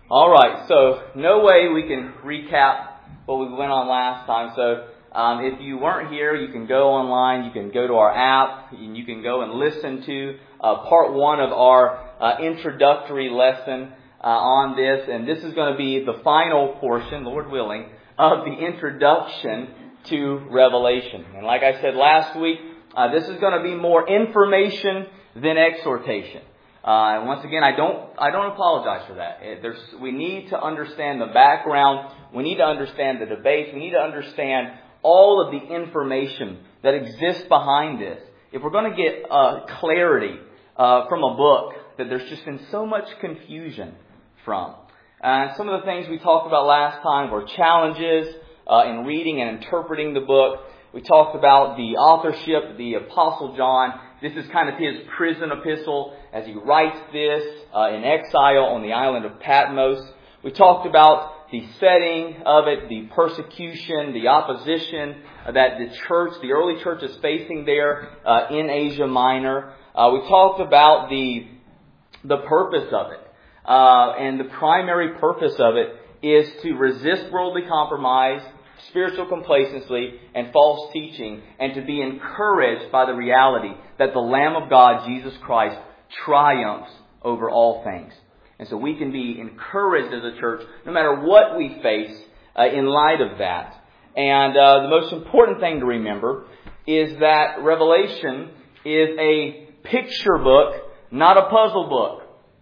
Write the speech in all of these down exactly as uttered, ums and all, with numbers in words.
All right, so no way we can recap what we went on last time. So um, if you weren't here, you can go online, you can go to our app, and you can go and listen to uh, part one of our uh, introductory lesson uh, on this. And this is going to be the final portion, Lord willing, of the introduction to Revelation. And like I said last week, uh, this is going to be more information than exhortation. Uh, and once again, I don't, I don't apologize for that. There's, we need to understand the background. We need to understand the debates. We need to understand all of the information that exists behind this. If we're going to get uh, clarity uh, from a book that there's just been so much confusion from. And some of the things we talked about last time were challenges uh, in reading and interpreting the book. We talked about the authorship, the Apostle John. This is kind of his prison epistle as he writes this uh, in exile on the island of Patmos. We talked about the setting of it, the persecution, the opposition that the church, the early church is facing there uh, in Asia Minor. Uh, we talked about the, the purpose of it. Uh, and the primary purpose of it is to resist worldly compromise, spiritual complacency, and false teaching, and to be encouraged by the reality that the Lamb of God, Jesus Christ, triumphs over all things. And so we can be encouraged as a church no matter what we face uh, in light of that. And uh, the most important thing to remember is that Revelation is a picture book, not a puzzle book.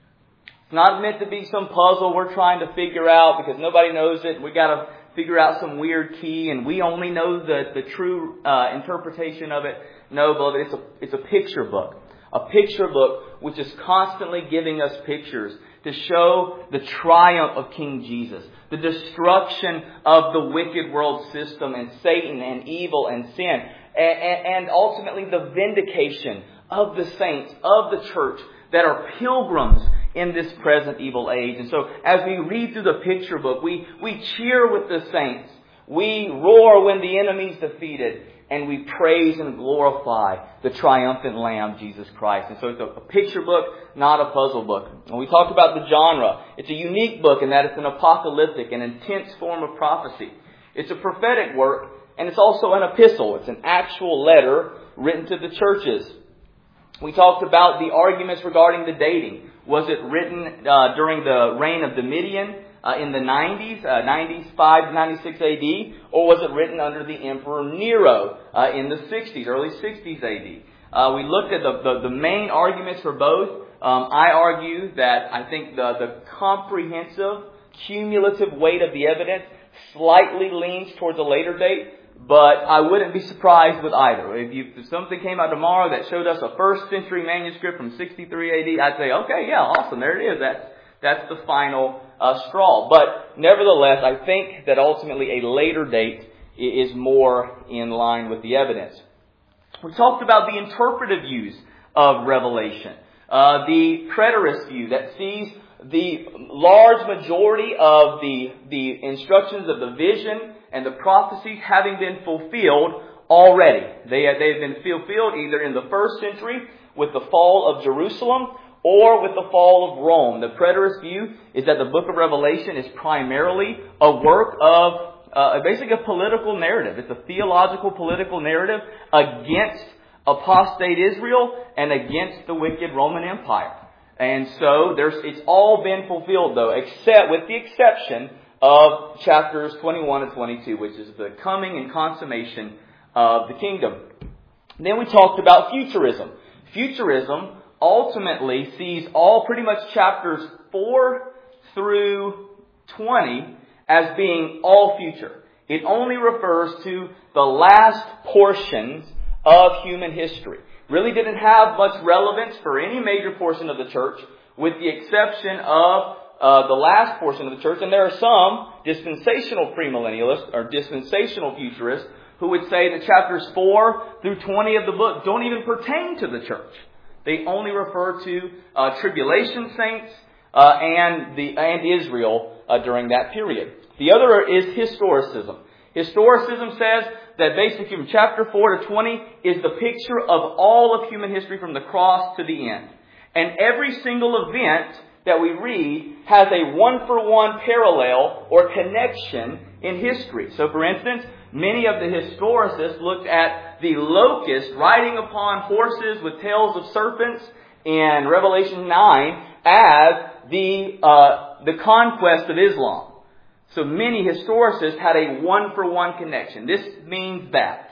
It's not meant to be some puzzle we're trying to figure out because nobody knows it. We got to figure out some weird key, and we only know the, the true uh, interpretation of it. No, beloved, it's a, it's a picture book. A picture book which is constantly giving us pictures to show the triumph of King Jesus, the destruction of the wicked world system and Satan and evil and sin, and, and ultimately the vindication of the saints, of the church that are pilgrims in this present evil age. And so as we read through the picture book, we, we cheer with the saints. We roar when the enemy's defeated. And we praise and glorify the triumphant Lamb, Jesus Christ. And so it's a, a picture book, not a puzzle book. And we talked about the genre. It's a unique book in that it's an apocalyptic, an intense form of prophecy. It's a prophetic work, and it's also an epistle. It's an actual letter written to the churches. We talked about the arguments regarding the dating. Was it written uh, during the reign of Domitian uh, in the nineties, uh, ninety-five to ninety-six A D, or was it written under the Emperor Nero uh, in the sixties, early sixties A D? Uh, we looked at the, the, the main arguments for both. Um, I argue that I think the, the comprehensive, cumulative weight of the evidence slightly leans towards a later date. But I wouldn't be surprised with either. If, you, if something came out tomorrow that showed us a first century manuscript from sixty-three A D, I'd say, okay, yeah, awesome, there it is. That's, that's the final uh, straw. But nevertheless, I think that ultimately a later date is more in line with the evidence. We talked about the interpretive views of Revelation. Uh, the preterist view that sees the large majority of the, the instructions of the vision and the prophecies having been fulfilled already. They have, they have been fulfilled either in the first century with the fall of Jerusalem or with the fall of Rome. The preterist view is that the book of Revelation is primarily a work of uh, basically a political narrative. It's a theological political narrative against apostate Israel and against the wicked Roman Empire. And so there's it's all been fulfilled, though, except with the exception of chapters twenty-one and twenty-two, which is the coming and consummation of the kingdom. Then we talked about futurism. Futurism ultimately sees all pretty much chapters four through twenty as being all future. It only refers to the last portions of human history. Really didn't have much relevance for any major portion of the church, with the exception of Uh, the last portion of the church. And there are some dispensational premillennialists or dispensational futurists who would say that chapters four through twenty of the book don't even pertain to the church. They only refer to uh, tribulation saints uh, and the and Israel uh, during that period. The other is historicism. Historicism says that basically from chapter four to twenty is the picture of all of human history from the cross to the end. And every single event that we read has a one-for-one parallel or connection in history. So, for instance, many of the historicists looked at the locust riding upon horses with tails of serpents in Revelation nine as the uh, the conquest of Islam. So many historicists had a one-for-one connection. This means that.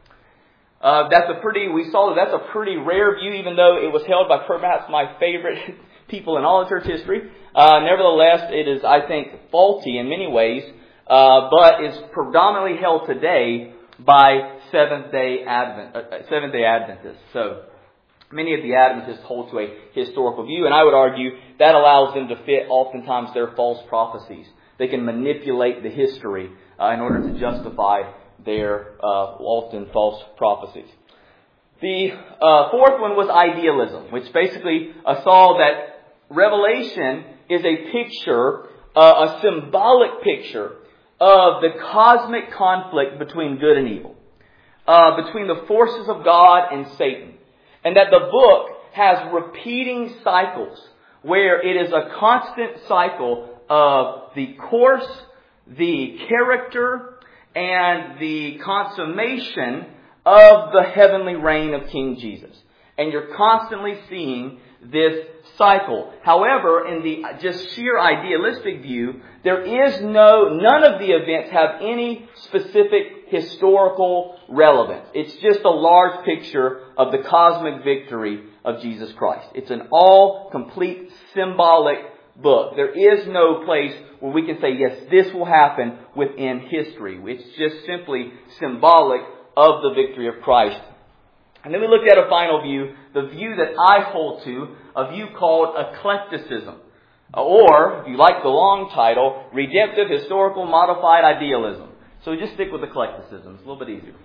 Uh, that's a pretty, we saw that that's a pretty rare view, even though it was held by perhaps my favorite people in all of church history. Uh, nevertheless, it is, I think, faulty in many ways, uh, but is predominantly held today by Seventh-day Advent, uh, Seventh-day Adventists. So many of the Adventists hold to a historical view, and I would argue that allows them to fit oftentimes their false prophecies. They can manipulate the history uh, in order to justify their uh, often false prophecies. The uh, fourth one was idealism, which basically uh, saw that Revelation is a picture, uh, a symbolic picture of the cosmic conflict between good and evil, uh, between the forces of God and Satan, and that the book has repeating cycles where it is a constant cycle of the course, the character, and the consummation of the heavenly reign of King Jesus. And you're constantly seeing this cycle. However, in the just sheer idealistic view, there is no, none of the events have any specific historical relevance. It's just a large picture of the cosmic victory of Jesus Christ. It's an all complete symbolic book. There is no place where we can say, yes, this will happen within history. It's just simply symbolic of the victory of Christ. And then we looked at a final view, the view that I hold to, a view called eclecticism. Or, if you like the long title, Redemptive Historical Modified Idealism. So we just stick with eclecticism. It's a little bit easier.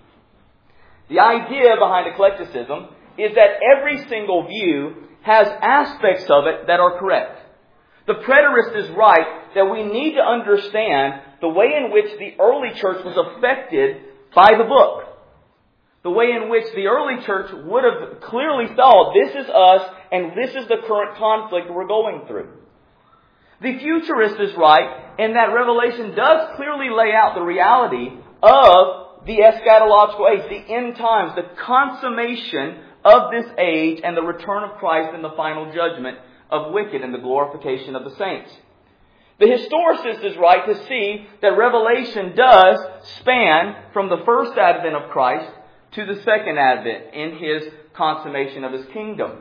The idea behind eclecticism is that every single view has aspects of it that are correct. The preterist is right that we need to understand the way in which the early church was affected by the book. The way in which the early church would have clearly saw, this is us and this is the current conflict we're going through. The futurist is right in that Revelation does clearly lay out the reality of the eschatological age, the end times, the consummation of this age and the return of Christ and the final judgment of wicked and the glorification of the saints. The historicist is right to see that Revelation does span from the first advent of Christ to the second advent in His consummation of His kingdom.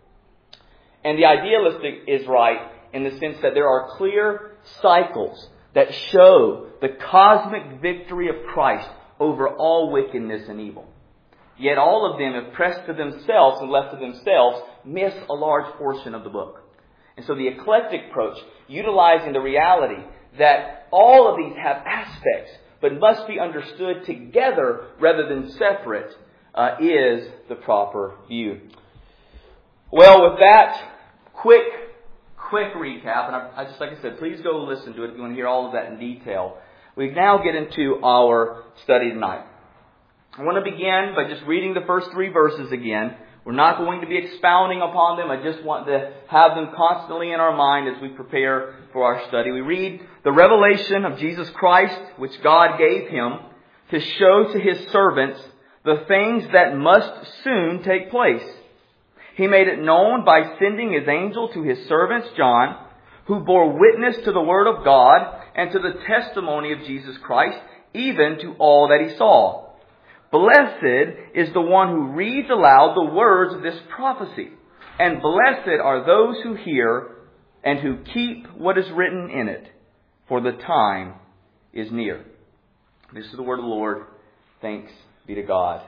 And the idealistic is right in the sense that there are clear cycles that show the cosmic victory of Christ over all wickedness and evil. Yet all of them, if pressed to themselves and left to themselves, miss a large portion of the book. And so the eclectic approach, utilizing the reality that all of these have aspects, but must be understood together rather than separate, uh, is the proper view. Well, with that quick, quick recap, and I, I just, like I said, please go listen to it if you want to hear all of that in detail. We now get into our study tonight. I want to begin by just reading the first three verses again. We're not going to be expounding upon them. I just want to have them constantly in our mind as we prepare for our study. We read the revelation of Jesus Christ, which God gave Him to show to His servants the things that must soon take place. He made it known by sending His angel to His servants, John, who bore witness to the Word of God and to the testimony of Jesus Christ, even to all that He saw. Blessed is the one who reads aloud the words of this prophecy, and blessed are those who hear and who keep what is written in it, for the time is near. This is the word of the Lord. Thanks be to God.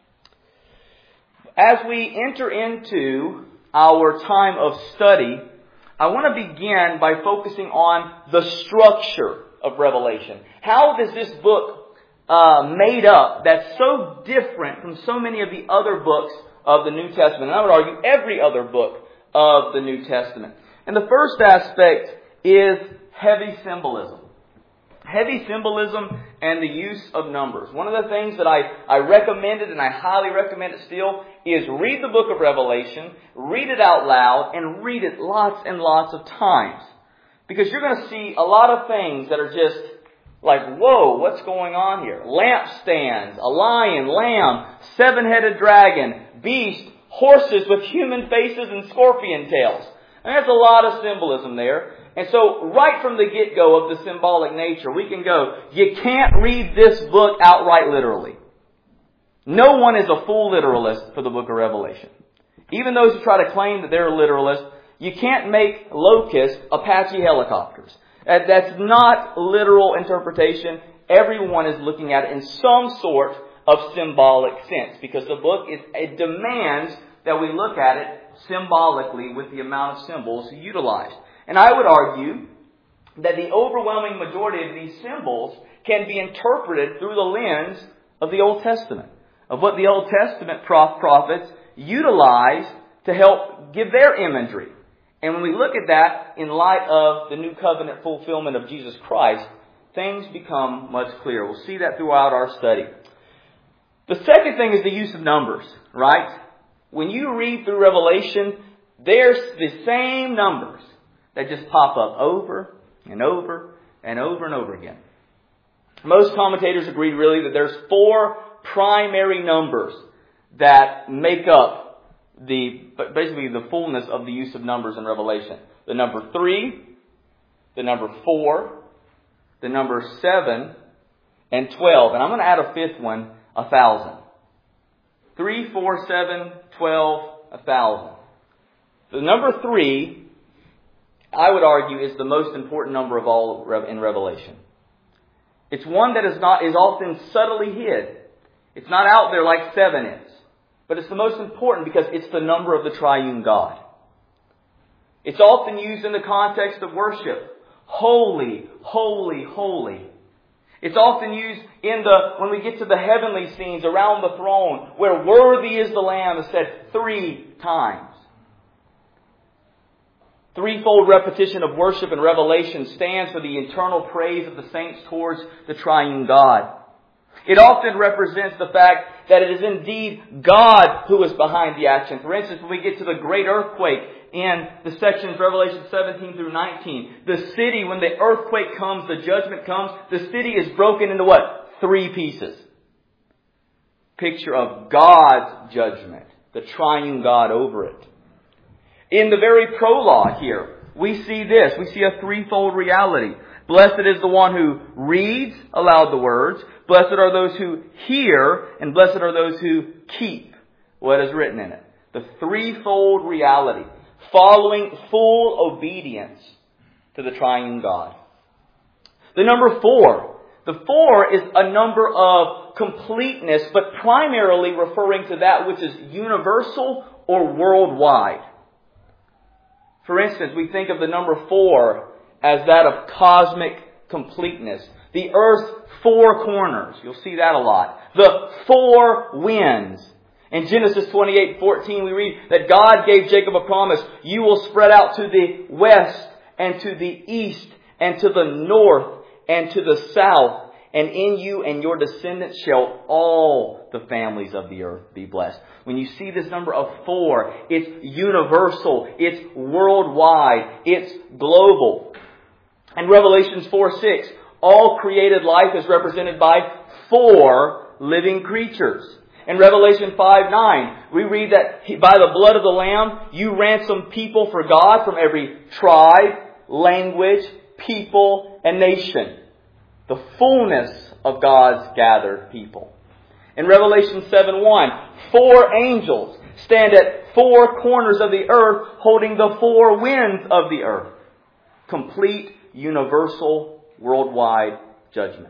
As we enter into our time of study, I want to begin by focusing on the structure of Revelation. How does this book Uh, made up that's so different from so many of the other books of the New Testament? And I would argue every other book of the New Testament. And the first aspect is heavy symbolism. Heavy symbolism and the use of numbers. One of the things that I, I recommended, and I highly recommend it still, is read the book of Revelation, read it out loud, and read it lots and lots of times. Because you're going to see a lot of things that are just like, whoa, what's going on here? Lampstands, a lion, lamb, seven-headed dragon, beast, horses with human faces and scorpion tails. And there's a lot of symbolism there. And so right from the get-go of the symbolic nature, we can go, you can't read this book outright literally. No one is a full literalist for the book of Revelation. Even those who try to claim that they're a literalist, you can't make locusts Apache helicopters. That's not literal interpretation. Everyone is looking at it in some sort of symbolic sense, because the book is, it demands that we look at it symbolically with the amount of symbols utilized. And I would argue that the overwhelming majority of these symbols can be interpreted through the lens of the Old Testament, of what the Old Testament prophets utilized to help give their imagery. And when we look at that in light of the new covenant fulfillment of Jesus Christ, things become much clearer. We'll see that throughout our study. The second thing is the use of numbers, right? When you read through Revelation, there's the same numbers that just pop up over and over and over and over again. Most commentators agree really that there's four primary numbers that make up the basically the fullness of the use of numbers in Revelation. The number three, the number four, the number seven, and twelve. And I'm going to add a fifth one, a thousand. Three, four, seven, twelve, a thousand. The number three, I would argue, is the most important number of all in Revelation. It's one that is not is often subtly hid. It's not out there like seven is. But it's the most important because it's the number of the triune God. It's often used in the context of worship. Holy, holy, holy. It's often used in the when we get to the heavenly scenes around the throne, where worthy is the Lamb is said three times. Threefold repetition of worship in Revelation stands for the eternal praise of the saints towards the triune God. It often represents the fact that it is indeed God who is behind the action. For instance, when we get to the great earthquake in the sections Revelation seventeen through nineteen, the city, when the earthquake comes, the judgment comes, the city is broken into what? Three pieces. Picture of God's judgment, the triune God over it. In the very prologue here, we see this. We see a threefold reality. Blessed is the one who reads aloud the words. Blessed are those who hear. And blessed are those who keep what is written in it. The threefold reality. Following full obedience to the triune God. The number four. The four is a number of completeness, but primarily referring to that which is universal or worldwide. For instance, we think of the number four as that of cosmic completeness. The earth's four corners. You'll see that a lot. The four winds. In Genesis twenty-eight fourteen, we read that God gave Jacob a promise. You will spread out to the west and to the east and to the north and to the south. And in you and your descendants shall all the families of the earth be blessed. When you see this number of four, it's universal, it's worldwide, it's global. And Revelation four six, all created life is represented by four living creatures. In Revelation five nine, we read that by the blood of the Lamb, you ransom people for God from every tribe, language, people, and nation. The fullness of God's gathered people. In Revelation seven one, four angels stand at four corners of the earth holding the four winds of the earth. Complete, universal, worldwide judgment.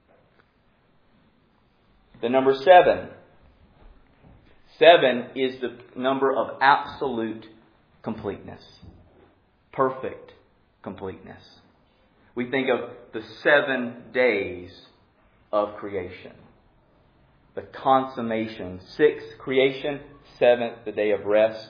The number seven. Seven is the number of absolute completeness. Perfect completeness. We think of the seven days of creation. The consummation. Six, creation. Seventh, the day of rest.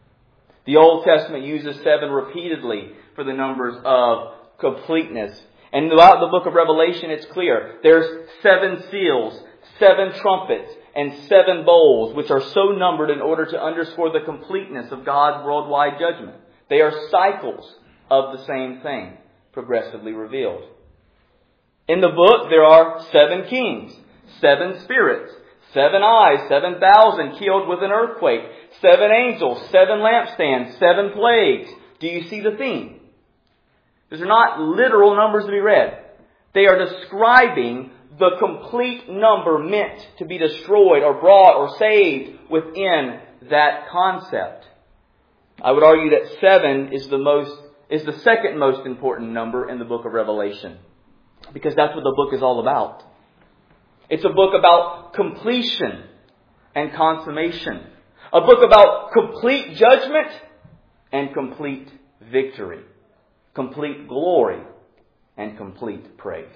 The Old Testament uses seven repeatedly for the numbers of completeness. And throughout the book of Revelation, it's clear. There's seven seals, seven trumpets, and seven bowls, which are so numbered in order to underscore the completeness of God's worldwide judgment. They are cycles of the same thing, progressively revealed. In the book, there are seven kings, seven spirits, seven eyes, seven thousand killed with an earthquake, seven angels, seven lampstands, seven plagues. Do you see the theme? These are not literal numbers to be read. They are describing the complete number meant to be destroyed or brought or saved within that concept. I would argue that seven is the most is the second most important number in the book of Revelation, because that's what the book is all about. It's a book about completion and consummation. A book about complete judgment and complete victory. Complete glory and complete praise.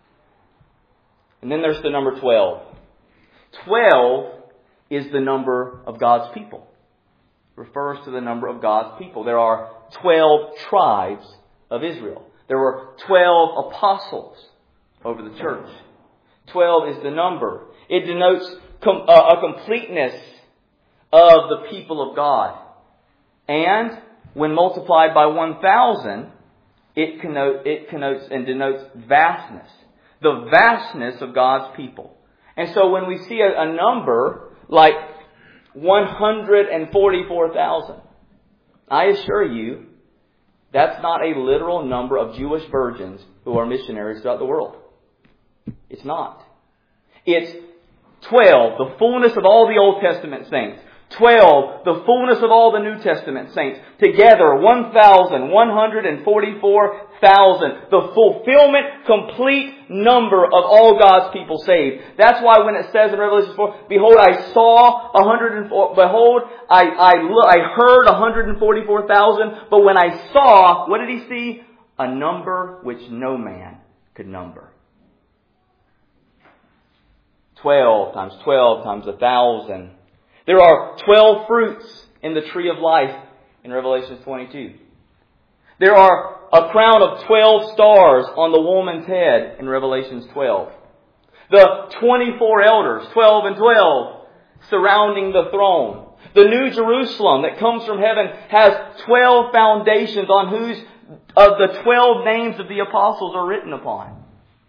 And then there's the number twelve. twelve is the number of God's people. It refers to the number of God's people. There are twelve tribes of Israel. There were twelve apostles over the church. twelve is the number. It denotes com- uh, a completeness of the people of God. And when multiplied by one thousand, it, connote, it connotes and denotes vastness. The vastness of God's people. And so when we see a, a number like one hundred forty-four thousand, I assure you, that's not a literal number of Jewish virgins who are missionaries throughout the world. It's not. It's twelve, the fullness of all the Old Testament saints. twelve, the fullness of all the New Testament saints. Together, one thousand one hundred forty-four thousand. The fulfillment, complete number of all God's people saved. That's why when it says in Revelation four, behold, I saw one hundred four, behold, I, I, I heard one hundred forty-four thousand, but when I saw, what did he see? A number which no man could number. twelve times twelve times a thousand. There are twelve fruits in the tree of life in Revelation twenty-two. There are a crown of twelve stars on the woman's head in Revelation twelve. The twenty-four elders, twelve and twelve, surrounding the throne. The New Jerusalem that comes from heaven has twelve foundations on whose of the twelve names of the apostles are written upon.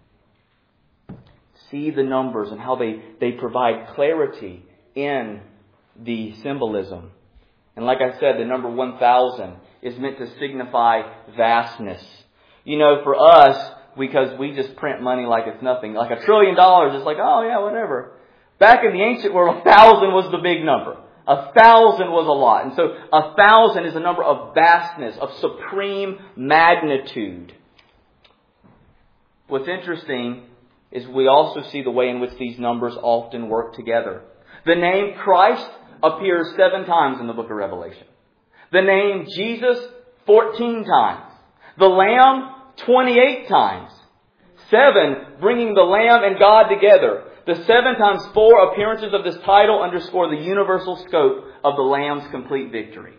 See the numbers and how they, they provide clarity in the symbolism. And like I said, the number one thousand is meant to signify vastness. You know, for us, because we just print money like it's nothing. Like a trillion dollars, it's like, oh yeah, whatever. Back in the ancient world, a thousand was the big number. A thousand was a lot. And so a thousand is a number of vastness, of supreme magnitude. What's interesting is we also see the way in which these numbers often work together. The name Christ appears seven times in the book of Revelation. The name Jesus, fourteen times. The Lamb, twenty-eight times. Seven, bringing the Lamb and God together. The seven times four appearances of this title underscore the universal scope of the Lamb's complete victory.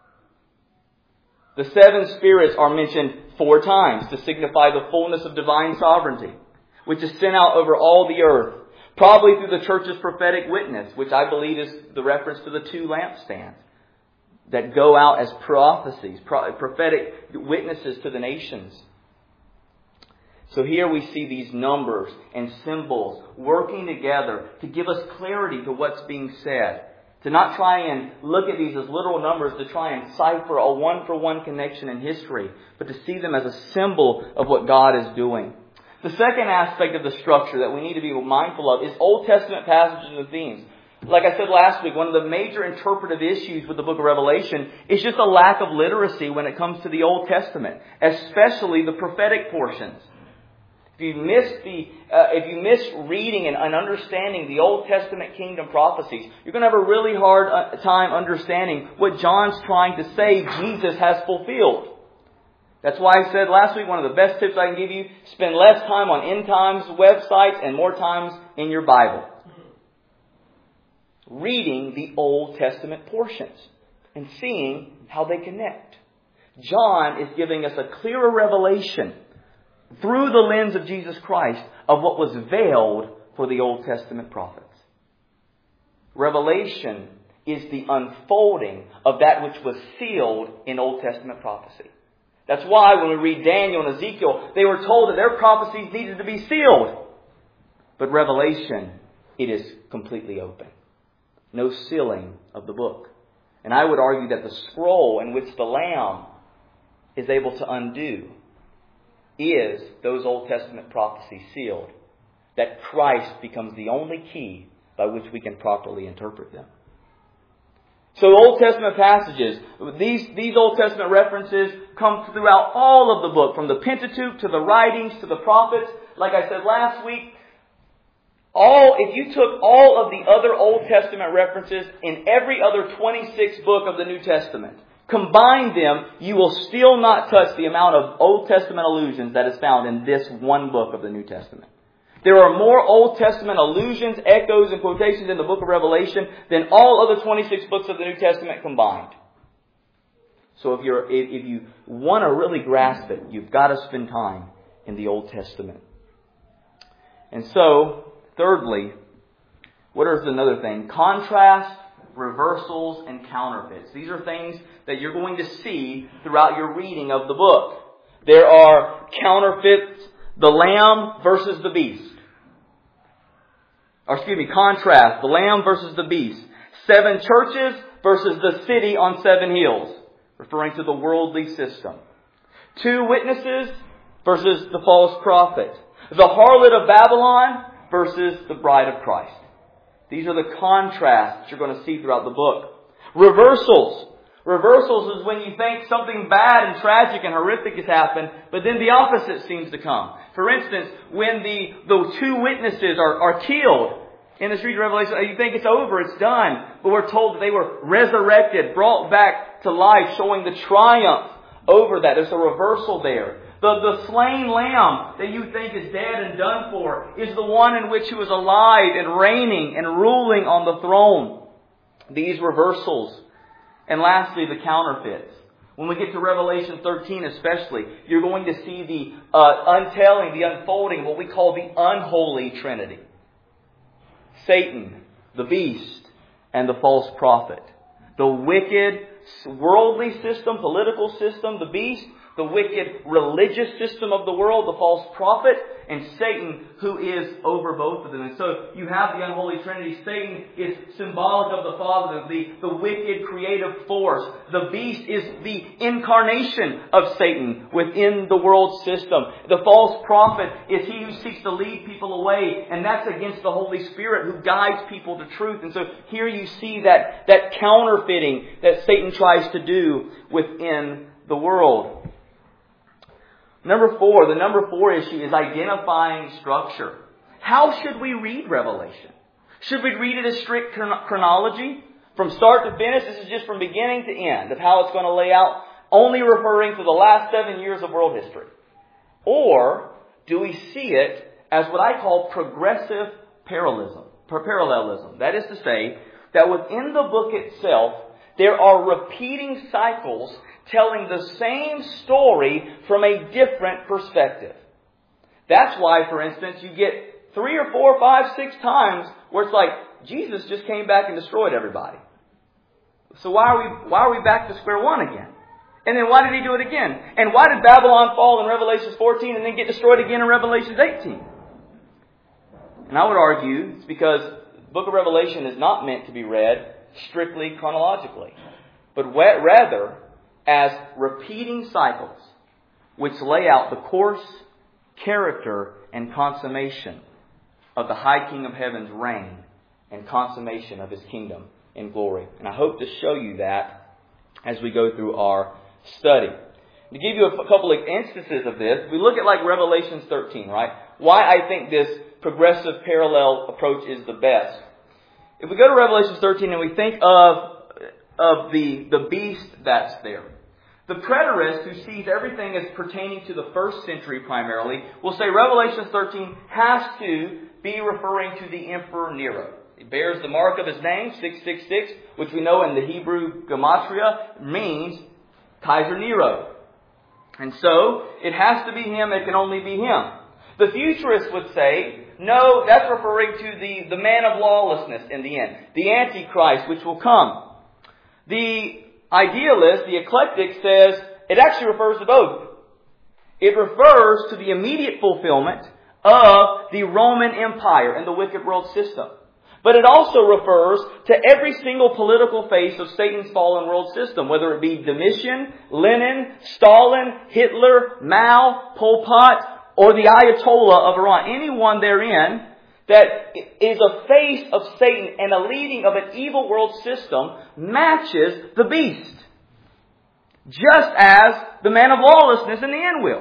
The seven spirits are mentioned four times to signify the fullness of divine sovereignty, which is sent out over all the earth, probably through the church's prophetic witness, which I believe is the reference to the two lampstands that go out as prophecies, prophetic witnesses to the nations. So here we see these numbers and symbols working together to give us clarity to what's being said. To not try and look at these as literal numbers to try and cipher a one-for-one connection in history, but to see them as a symbol of what God is doing. The second aspect of the structure that we need to be mindful of is Old Testament passages and themes. Like I said last week, one of the major interpretive issues with the book of Revelation is just a lack of literacy when it comes to the Old Testament, especially the prophetic portions. If you miss the, uh, if you miss reading and, and understanding the Old Testament kingdom prophecies, you're going to have a really hard uh, time understanding what John's trying to say Jesus has fulfilled. That's why I said last week, one of the best tips I can give you, spend less time on end times websites and more times in your Bible. Reading the Old Testament portions and seeing how they connect. John is giving us a clearer revelation through the lens of Jesus Christ of what was veiled for the Old Testament prophets. Revelation is the unfolding of that which was sealed in Old Testament prophecy. That's why when we read Daniel and Ezekiel, they were told that their prophecies needed to be sealed. But Revelation, it is completely open. No sealing of the book. And I would argue that the scroll in which the Lamb is able to undo is those Old Testament prophecies sealed. That Christ becomes the only key by which we can properly interpret them. So Old Testament passages, these, these Old Testament references come throughout all of the book, from the Pentateuch to the writings to the prophets. Like I said last week, all if you took all of the other Old Testament references in every other twenty-six book of the New Testament, combine them, you will still not touch the amount of Old Testament allusions that is found in this one book of the New Testament. There are more Old Testament allusions, echoes, and quotations in the book of Revelation than all other twenty-six books of the New Testament combined. So if you're if you want to really grasp it, you've got to spend time in the Old Testament. And so, thirdly, what is another thing? Contrast, reversals, and counterfeits. These are things that you're going to see throughout your reading of the book. There are counterfeits. The Lamb versus the beast. Or excuse me, contrast. The Lamb versus the beast. Seven churches versus the city on seven hills. Referring to the worldly system. Two witnesses versus the false prophet. The harlot of Babylon versus the bride of Christ. These are the contrasts you're going to see throughout the book. Reversals. Reversals is when you think something bad and tragic and horrific has happened, but then the opposite seems to come. For instance, when the, the two witnesses are, are killed in the street of Revelation, you think it's over, it's done. But we're told that they were resurrected, brought back to life, showing the triumph over that. There's a reversal there. The, the slain lamb that you think is dead and done for is the one in which he was alive and reigning and ruling on the throne. These reversals. And lastly, the counterfeits. When we get to Revelation thirteen especially, you're going to see the uh, untelling, the unfolding, what we call the unholy Trinity. Satan, the beast, and the false prophet. The wicked worldly system, political system, the beast. The wicked religious system of the world, the false prophet, and Satan, who is over both of them. And so you have the unholy Trinity. Satan is symbolic of the Father, the, the wicked creative force. The beast is the incarnation of Satan within the world system. The false prophet is he who seeks to lead people away, and that's against the Holy Spirit who guides people to truth. And so here you see that, that counterfeiting that Satan tries to do within the world. Number four, the number four issue is identifying structure. How should we read Revelation? Should we read it as strict chronology? From start to finish, this is just from beginning to end of how it's going to lay out, only referring to the last seven years of world history. Or do we see it as what I call progressive parallelism? Parallelism. That is to say, that within the book itself, there are repeating cycles telling the same story from a different perspective. That's why, for instance, you get three or four, five, six times where it's like, Jesus just came back and destroyed everybody. So why are we, why are we back to square one again? And then why did he do it again? And why did Babylon fall in Revelation fourteen and then get destroyed again in Revelation eighteen? And I would argue it's because the book of Revelation is not meant to be read strictly chronologically, but rather as repeating cycles which lay out the course, character, and consummation of the High King of Heaven's reign and consummation of His kingdom in glory. And I hope to show you that as we go through our study. To give you a couple of instances of this, we look at like Revelation thirteen, right? Why I think this progressive parallel approach is the best. If we go to Revelation thirteen and we think of, of the, the beast that's there, the preterist who sees everything as pertaining to the first century primarily will say Revelation thirteen has to be referring to the Emperor Nero. It bears the mark of his name, six six six, which we know in the Hebrew gematria means Kaiser Nero. And so, it has to be Him, it can only be Him. The futurists would say, no, that's referring to the, the man of lawlessness in the end, the Antichrist, which will come. The idealist, the eclectic, says it actually refers to both. It refers to the immediate fulfillment of the Roman Empire and the wicked world system. But it also refers to every single political face of Satan's fallen world system, whether it be Domitian, Lenin, Stalin, Hitler, Mao, Pol Pot, or the Ayatollah of Iran. Anyone therein that is a face of Satan and a leading of an evil world system matches the beast. Just as the man of lawlessness in the end will.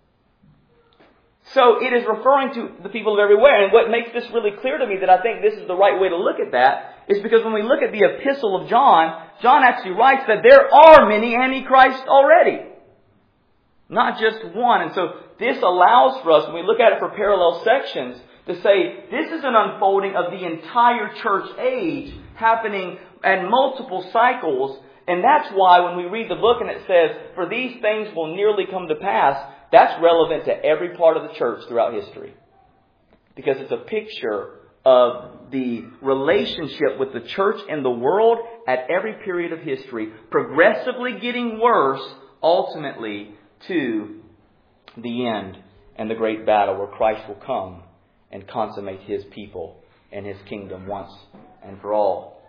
So it is referring to the people of everywhere. And what makes this really clear to me that I think this is the right way to look at that is because when we look at the epistle of John, John actually writes that there are many antichrists already. Not just one. And so this allows for us, when we look at it for parallel sections, to say this is an unfolding of the entire church age happening at multiple cycles. And that's why when we read the book and it says, for these things will nearly come to pass, that's relevant to every part of the church throughout history. Because it's a picture of the relationship with the church and the world at every period of history, progressively getting worse, ultimately to the end and the great battle where Christ will come and consummate His people and His kingdom once and for all.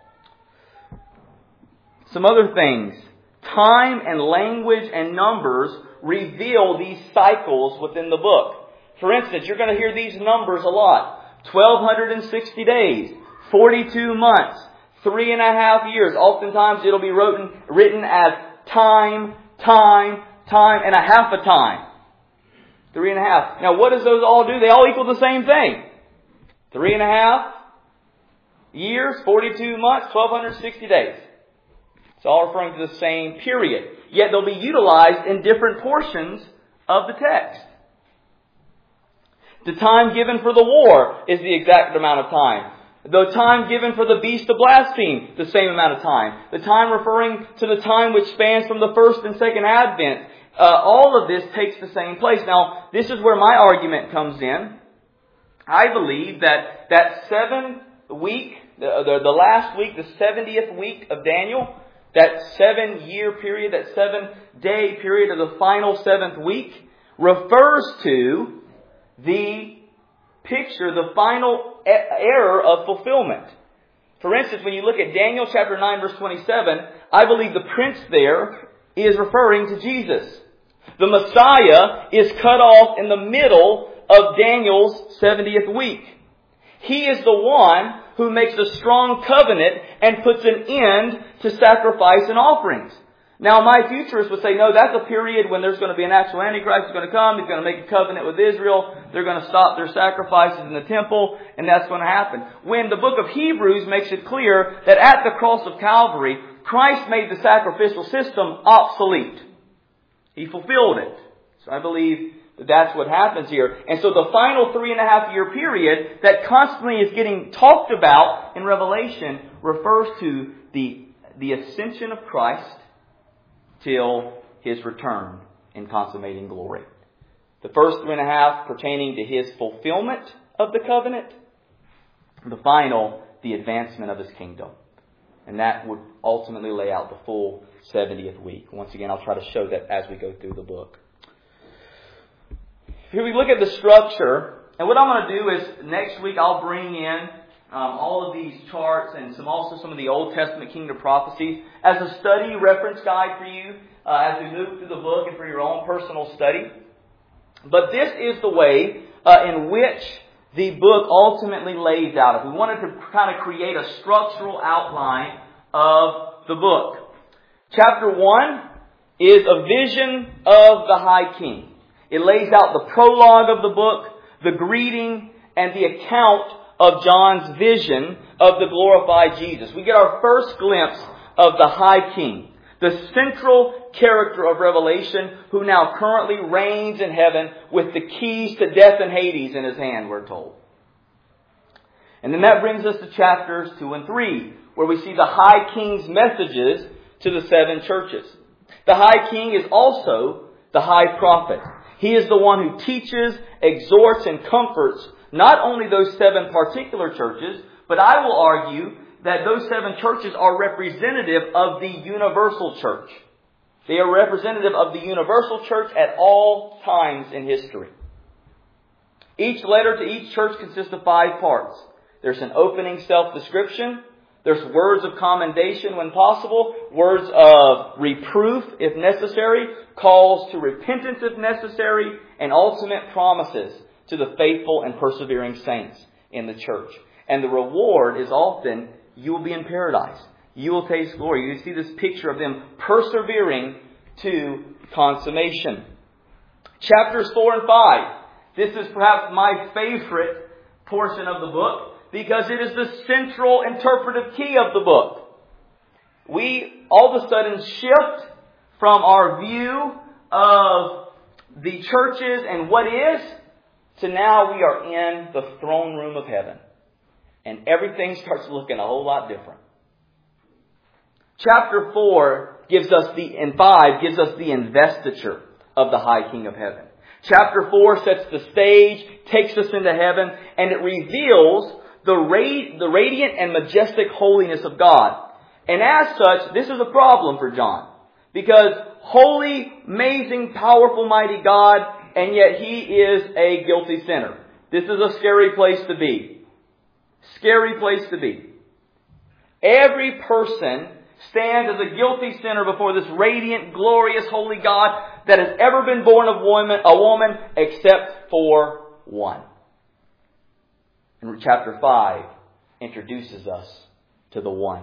Some other things. Time and language and numbers reveal these cycles within the book. For instance, you're going to hear these numbers a lot. twelve sixty days, forty-two months, three and a half years. Oftentimes it'll be written, written as time, time, time, and a half a time. Three and a half. Now what does those all do? They all equal the same thing. Three and a half years, forty-two months, twelve sixty days. It's all referring to the same period. Yet they'll be utilized in different portions of the text. The time given for the war is the exact amount of time. The time given for the beast to blaspheme, the same amount of time. The time referring to the time which spans from the first and second advent. Uh, all of this takes the same place. Now, this is where my argument comes in. I believe that that seven week, the, the, the last week, the seventieth week of Daniel, that seven year period, that seven day period of the final seventh week, refers to the picture, the final era of fulfillment. For instance, when you look at Daniel chapter nine verse twenty-seven, I believe the prince there is referring to Jesus. The Messiah is cut off in the middle of Daniel's seventieth week. He is the one who makes a strong covenant and puts an end to sacrifice and offerings. Now, my futurists would say, no, that's a period when there's going to be an actual Antichrist who's going to come. He's going to make a covenant with Israel. They're going to stop their sacrifices in the temple, and that's going to happen. When the book of Hebrews makes it clear that at the cross of Calvary, Christ made the sacrificial system obsolete. He fulfilled it. So I believe that that's what happens here. And so the final three and a half year period that constantly is getting talked about in Revelation refers to the, the ascension of Christ till His return in consummating glory. The first three and a half pertaining to His fulfillment of the covenant. The final, the advancement of His kingdom. And that would ultimately lay out the full seventieth week. Once again, I'll try to show that as we go through the book. Here we look at the structure. And what I'm going to do is next week I'll bring in Um, all of these charts and some also some of the Old Testament kingdom prophecies as a study reference guide for you uh, as we move through the book and for your own personal study. But this is the way uh, in which the book ultimately lays out. If we wanted to kind of create a structural outline of the book. Chapter one is a vision of the High King. It lays out the prologue of the book, the greeting, and the account of John's vision of the glorified Jesus. We get our first glimpse of the High King, the central character of Revelation, who now currently reigns in heaven with the keys to death and Hades in His hand, we're told. And then that brings us to chapters two and three, where we see the High King's messages to the seven churches. The High King is also the high prophet. He is the one who teaches, exhorts, and comforts not only those seven particular churches, but I will argue that those seven churches are representative of the universal church. They are representative of the universal church at all times in history. Each letter to each church consists of five parts. There's an opening self-description. There's words of commendation when possible, words of reproof if necessary, calls to repentance if necessary, and ultimate promises to the faithful and persevering saints in the church. And the reward is often, you will be in paradise. You will taste glory. You see this picture of them persevering to consummation. Chapters four and five. This is perhaps my favorite portion of the book, because it is the central interpretive key of the book. We all of a sudden shift from our view of the churches and what is, to now we are in the throne room of heaven. And everything starts looking a whole lot different. Chapter four gives us the, and five gives us the investiture of the High King of Heaven. Chapter four sets the stage, takes us into heaven, and it reveals the ra- the radiant and majestic holiness of God. And as such, this is a problem for John. Because holy, amazing, powerful, mighty God, and yet He is a guilty sinner. This is a scary place to be. Scary place to be. Every person stands as a guilty sinner before this radiant, glorious, holy God that has ever been born of woman, a woman, except for one. And chapter five introduces us to the one.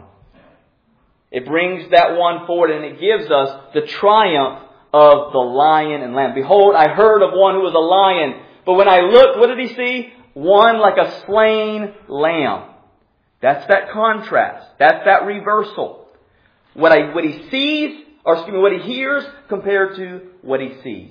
It brings that one forward and it gives us the triumph of the lion and lamb. Behold, I heard of one who was a lion. But when I looked, what did he see? One like a slain lamb. That's that contrast. That's that reversal. What I, what he sees, or excuse me, what he hears compared to what he sees.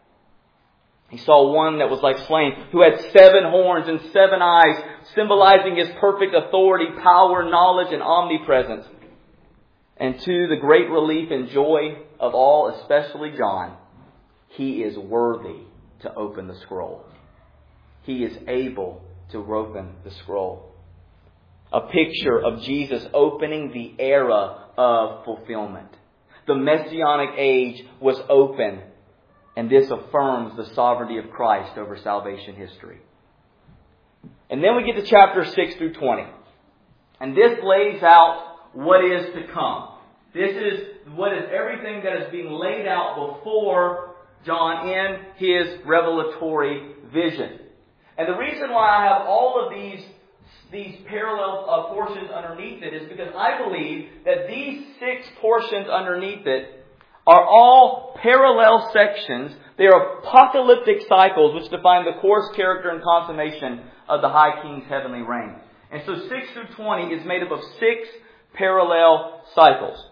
He saw one that was like slain, who had seven horns and seven eyes, symbolizing His perfect authority, power, knowledge, and omnipresence. And to the great relief and joy of all, especially John, he is worthy to open the scroll. He is able to open the scroll. A picture of Jesus opening the era of fulfillment. The Messianic age was open. And this affirms the sovereignty of Christ over salvation history. And then we get to chapter six through twenty. And this lays out what is to come. This is what is everything that is being laid out before John in his revelatory vision. And the reason why I have all of these, these parallel uh, portions underneath it is because I believe that these six portions underneath it are all parallel sections. They are apocalyptic cycles which define the course, character, and consummation of the High King's heavenly reign. And so six through twenty is made up of six parallel cycles.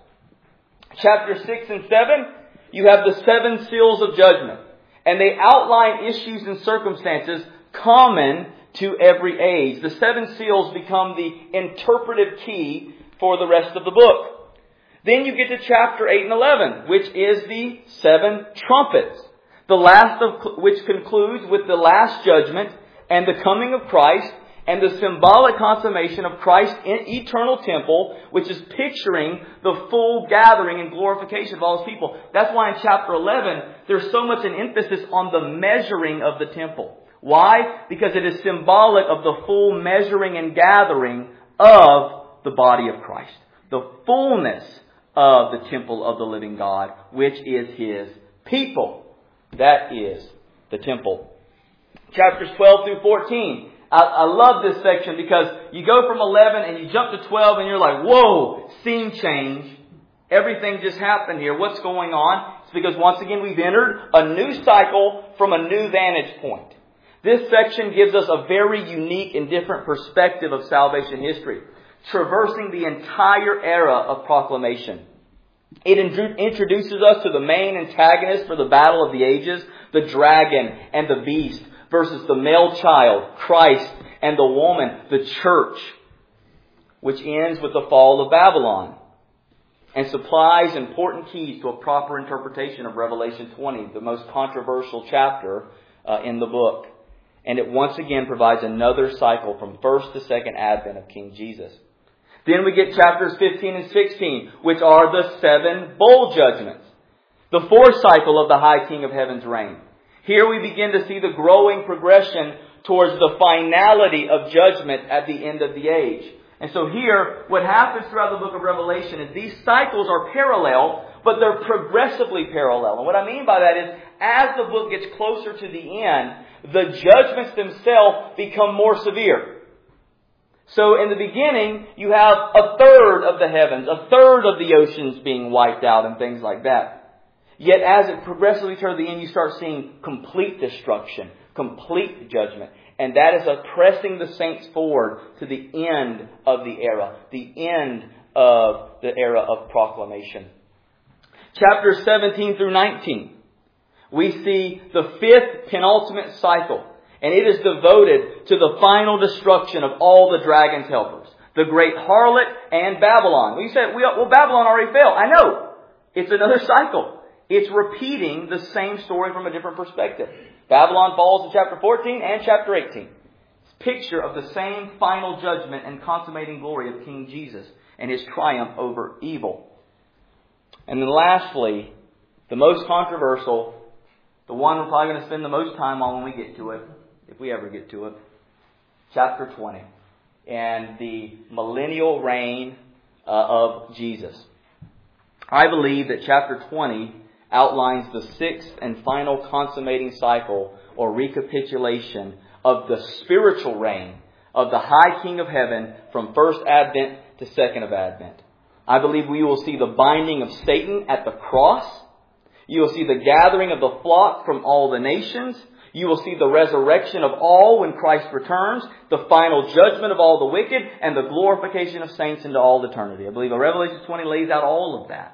Chapter six and seven, you have the seven seals of judgment. And they outline issues and circumstances common to every age. The seven seals become the interpretive key for the rest of the book. Then you get to chapter eight and eleven, which is the seven trumpets. The last of which concludes with the last judgment and the coming of Christ and the symbolic consummation of Christ's eternal temple, which is picturing the full gathering and glorification of all His people. That's why in chapter eleven, there's so much an emphasis on the measuring of the temple. Why? Because it is symbolic of the full measuring and gathering of the body of Christ. The fullness of the temple of the living God, which is His people. That is the temple. Chapters twelve through fourteen. I, I love this section because you go from eleven and you jump to twelve and you're like, whoa, scene change. Everything just happened here. What's going on? It's because once again we've entered a new cycle from a new vantage point. This section gives us a very unique and different perspective of salvation history, traversing the entire era of proclamation. It introduces us to the main antagonist for the battle of the ages, the dragon and the beast, versus the male child, Christ, and the woman, the church, which ends with the fall of Babylon. and supplies important keys to a proper interpretation of Revelation twenty, the most controversial chapter uh, in the book. And it once again provides another cycle from first to second advent of King Jesus. Then we get chapters fifteen and sixteen, which are the seven bowl judgments. The fourth cycle of the High King of Heaven's reign. Here we begin to see the growing progression towards the finality of judgment at the end of the age. And so here, what happens throughout the book of Revelation is these cycles are parallel, but they're progressively parallel. And what I mean by that is, as the book gets closer to the end, the judgments themselves become more severe. So in the beginning, you have a third of the heavens, a third of the oceans being wiped out and things like that. Yet as it progressively turns to the end, you start seeing complete destruction, complete judgment. And that is pressing the saints forward to the end of the era, the end of the era of proclamation. Chapters seventeen through nineteen, we see the fifth penultimate cycle. And it is devoted to the final destruction of all the dragon's helpers. The great harlot and Babylon. We said, well, Babylon already fell. I know. It's another cycle. It's repeating the same story from a different perspective. Babylon falls in chapter fourteen and chapter eighteen. It's a picture of the same final judgment and consummating glory of King Jesus and His triumph over evil. And then lastly, the most controversial, the one we're probably going to spend the most time on when we get to it, if we ever get to it, chapter twenty, and the millennial reign uh, of Jesus. I believe that chapter twenty outlines the sixth and final consummating cycle or recapitulation of the spiritual reign of the High King of Heaven from first advent to second of advent. I believe we will see the binding of Satan at the cross. You will see the gathering of the flock from all the nations. You will see the resurrection of all when Christ returns, the final judgment of all the wicked, and the glorification of saints into all eternity. I believe that Revelation twenty lays out all of that.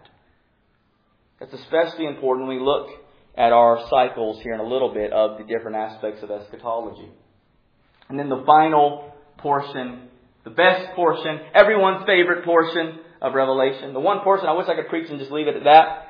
That's especially important when we look at our cycles here in a little bit of the different aspects of eschatology. And then the final portion, the best portion, everyone's favorite portion of Revelation, the one portion I wish I could preach and just leave it at that,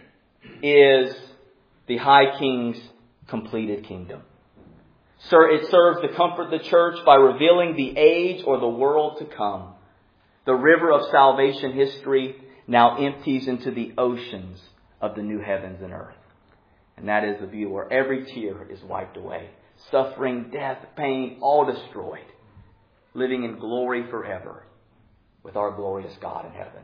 is the High King's completed kingdom. Sir, it serves to comfort the church by revealing the age or the world to come. The river of salvation history now empties into the oceans of the new heavens and earth. And that is the view where every tear is wiped away. Suffering, death, pain, all destroyed. Living in glory forever with our glorious God in heaven.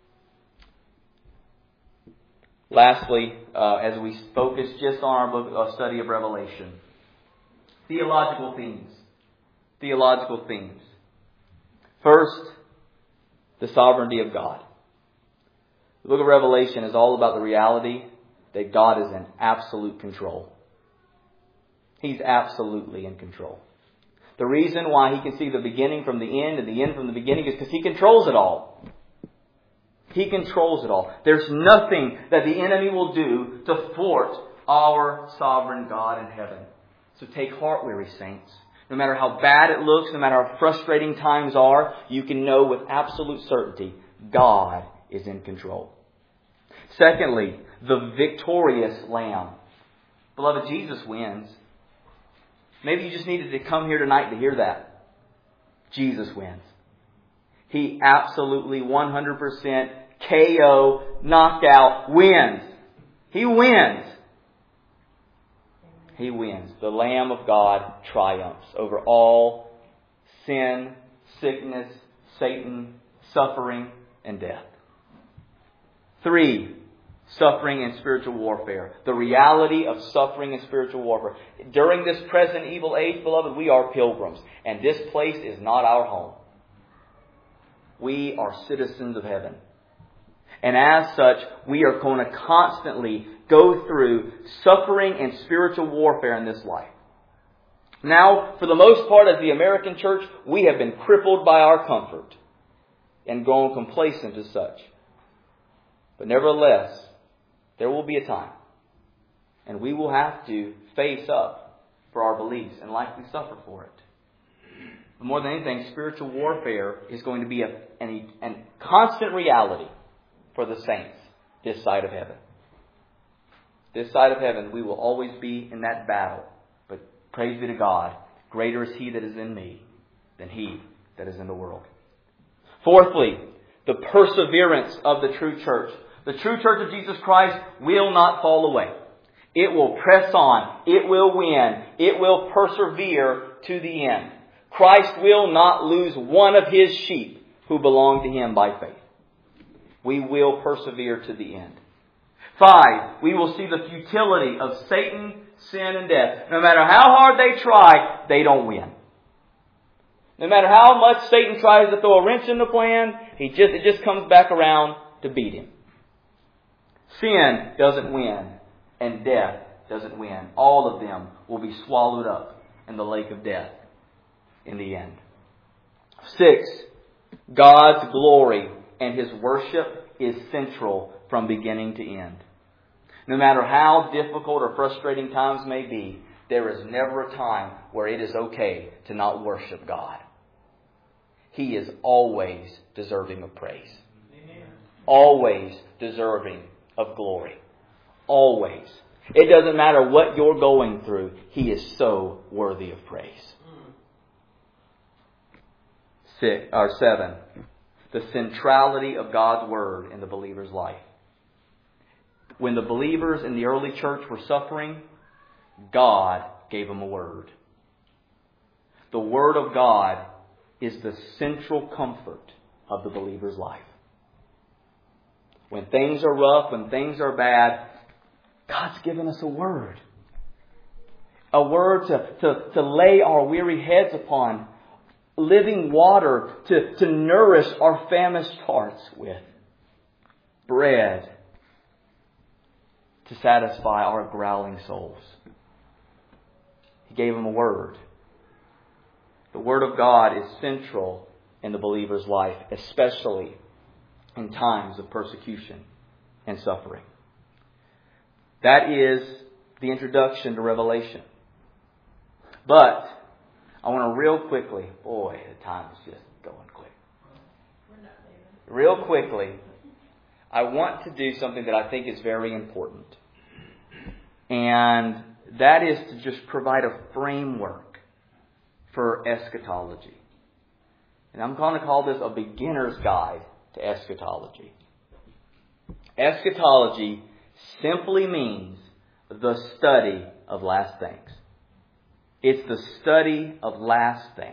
Lastly, uh, as we focus just on our book, uh, study of Revelation, theological themes. Theological themes. First, the sovereignty of God. The book of Revelation is all about the reality that God is in absolute control. He's absolutely in control. The reason why He can see the beginning from the end and the end from the beginning is because He controls it all. He controls it all. There's nothing that the enemy will do to thwart our sovereign God in heaven. So take heart, weary saints. No matter how bad it looks, no matter how frustrating times are, you can know with absolute certainty God is in control. Secondly, the victorious Lamb. Beloved, Jesus wins. Maybe you just needed to come here tonight to hear that. Jesus wins. He absolutely one hundred percent K O, knockout, wins. He wins. He wins. The Lamb of God triumphs over all sin, sickness, Satan, suffering, and death. Three, suffering and spiritual warfare. The reality of suffering and spiritual warfare. During this present evil age, beloved, we are pilgrims. And this place is not our home. We are citizens of heaven. And as such, we are going to constantly go through suffering and spiritual warfare in this life. Now, for the most part, as the American church, we have been crippled by our comfort and grown complacent as such. But nevertheless, there will be a time, and we will have to face up for our beliefs and likely suffer for it. But more than anything, spiritual warfare is going to be a, an, a constant reality for the saints this side of heaven. This side of heaven, we will always be in that battle. But praise be to God, greater is He that is in me than he that is in the world. Fourthly, the perseverance of the true church. The true church of Jesus Christ will not fall away. It will press on. It will win. It will persevere to the end. Christ will not lose one of His sheep who belong to Him by faith. We will persevere to the end. Five, we will see the futility of Satan, sin, and death. No matter how hard they try, they don't win. No matter how much Satan tries to throw a wrench in the plan, he just it just comes back around to beat him. Sin doesn't win, and death doesn't win. All of them will be swallowed up in the lake of death in the end. Six, God's glory and His worship is central from beginning to end. No matter how difficult or frustrating times may be, there is never a time where it is okay to not worship God. He is always deserving of praise. Amen. Always deserving of glory. Always. It doesn't matter what you're going through. He is so worthy of praise. Six, or seven, the centrality of God's Word in the believer's life. When the believers in the early church were suffering, God gave them a Word. The Word of God is the central comfort of the believer's life. When things are rough, when things are bad, God's given us a Word. A Word to, to, to lay our weary heads upon. Living water to, to nourish our famished hearts with. Bread to satisfy our growling souls. He gave them a Word. The Word of God is central in the believer's life, especially in times of persecution and suffering. That is the introduction to Revelation. But I want to real quickly, boy, the time is just going quick. Real quickly, I want to do something that I think is very important. And that is to just provide a framework for eschatology. And I'm going to call this a beginner's guide to eschatology. Eschatology simply means the study of last things. It's the study of last things.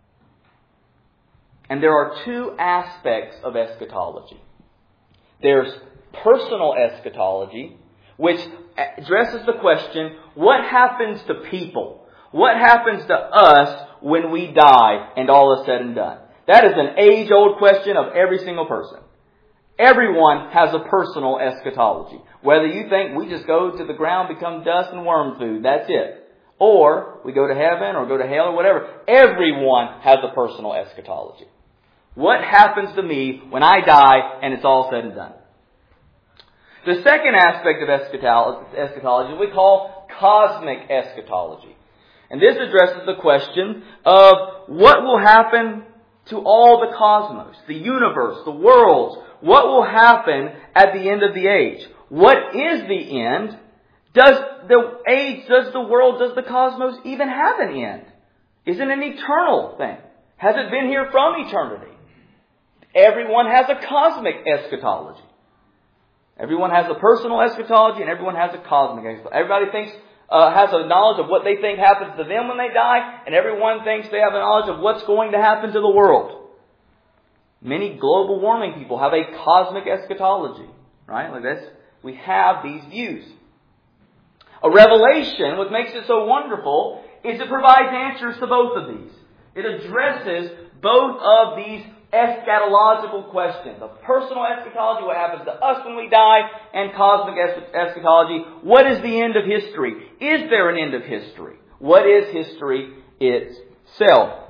And there are two aspects of eschatology. There's personal eschatology, which addresses the question, what happens to people? What happens to us when we die and all is said and done? That is an age-old question of every single person. Everyone has a personal eschatology. Whether you think we just go to the ground, become dust and worm food, that's it. Or we go to heaven or go to hell or whatever. Everyone has a personal eschatology. What happens to me when I die and it's all said and done? The second aspect of eschatology we call cosmic eschatology. And this addresses the question of what will happen to all the cosmos, the universe, the worlds. What will happen at the end of the age? What is the end? Does the age, does the world, does the cosmos even have an end? Is it an eternal thing? Has it been here from eternity? Everyone has a cosmic eschatology. Everyone has a personal eschatology and everyone has a cosmic eschatology. Everybody thinks, uh, has a knowledge of what they think happens to them when they die, and everyone thinks they have a knowledge of what's going to happen to the world. Many global warming people have a cosmic eschatology, right? Like this, we have these views. A revelation, what makes it so wonderful, is it provides answers to both of these. It addresses both of these eschatological questions. Of personal eschatology, what happens to us when we die, and cosmic eschatology, what is the end of history? Is there an end of history? What is history itself?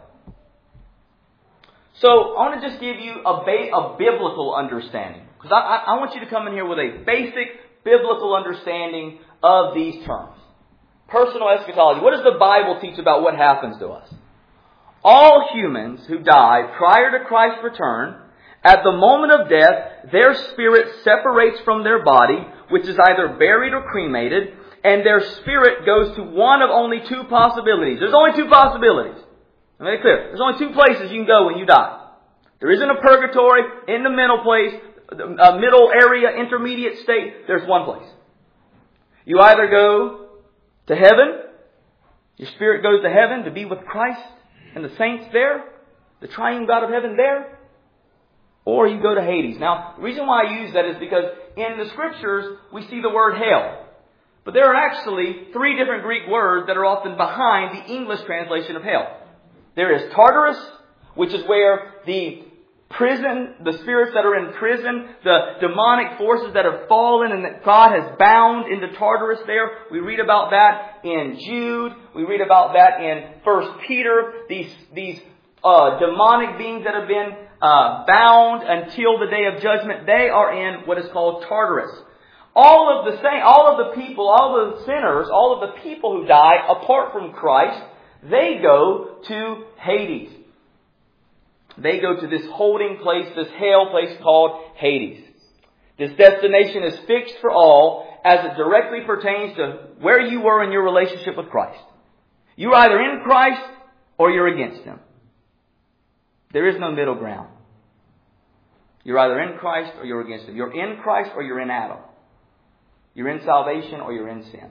So, I want to just give you a, ba- a biblical understanding. Because I, I, I want you to come in here with a basic biblical understanding of these terms. Personal eschatology. What does the Bible teach about what happens to us? All humans who die prior to Christ's return, At the moment of death, their spirit separates from their body, which is either buried or cremated, and their spirit goes to one of only two possibilities. There's only two possibilities. Let me make it clear. There's only two places you can go when you die. There isn't a purgatory, in the middle place, a middle area, intermediate state. There's one place. You either go to heaven, your spirit goes to heaven to be with Christ and the saints there, the triune God of heaven there, or you go to Hades. Now, the reason why I use that is because in the Scriptures, we see the word hell. But there are actually three different Greek words that are often behind the English translation of hell. There is Tartarus, which is where the prison, the spirits that are in prison, the demonic forces that have fallen and that God has bound into Tartarus there. We read about that in Jude. We read about that in First Peter. These, these uh, demonic beings that have been uh, bound until the day of judgment, they are in what is called Tartarus. All of the saints, all of the people, all of the sinners, all of the people who die apart from Christ, they go to Hades. They go to this holding place, this hell place called Hades. This destination is fixed for all as it directly pertains to where you were in your relationship with Christ. You're either in Christ or you're against Him. There is no middle ground. You're either in Christ or you're against Him. You're in Christ or you're in Adam. You're in salvation or you're in sin.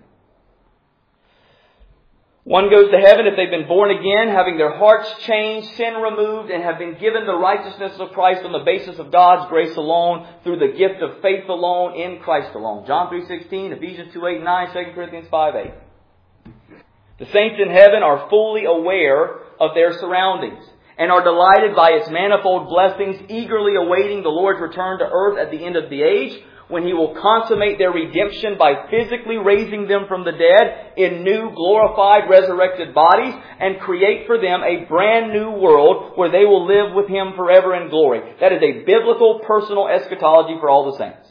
One goes to heaven if they've been born again, having their hearts changed, sin removed, and have been given the righteousness of Christ on the basis of God's grace alone, through the gift of faith alone, in Christ alone. John three sixteen, Ephesians two eight nine, Second Corinthians five eight. The saints in heaven are fully aware of their surroundings and are delighted by its manifold blessings, eagerly awaiting the Lord's return to earth at the end of the age, when He will consummate their redemption by physically raising them from the dead in new, glorified, resurrected bodies and create for them a brand new world where they will live with Him forever in glory. That is a biblical, personal eschatology for all the saints.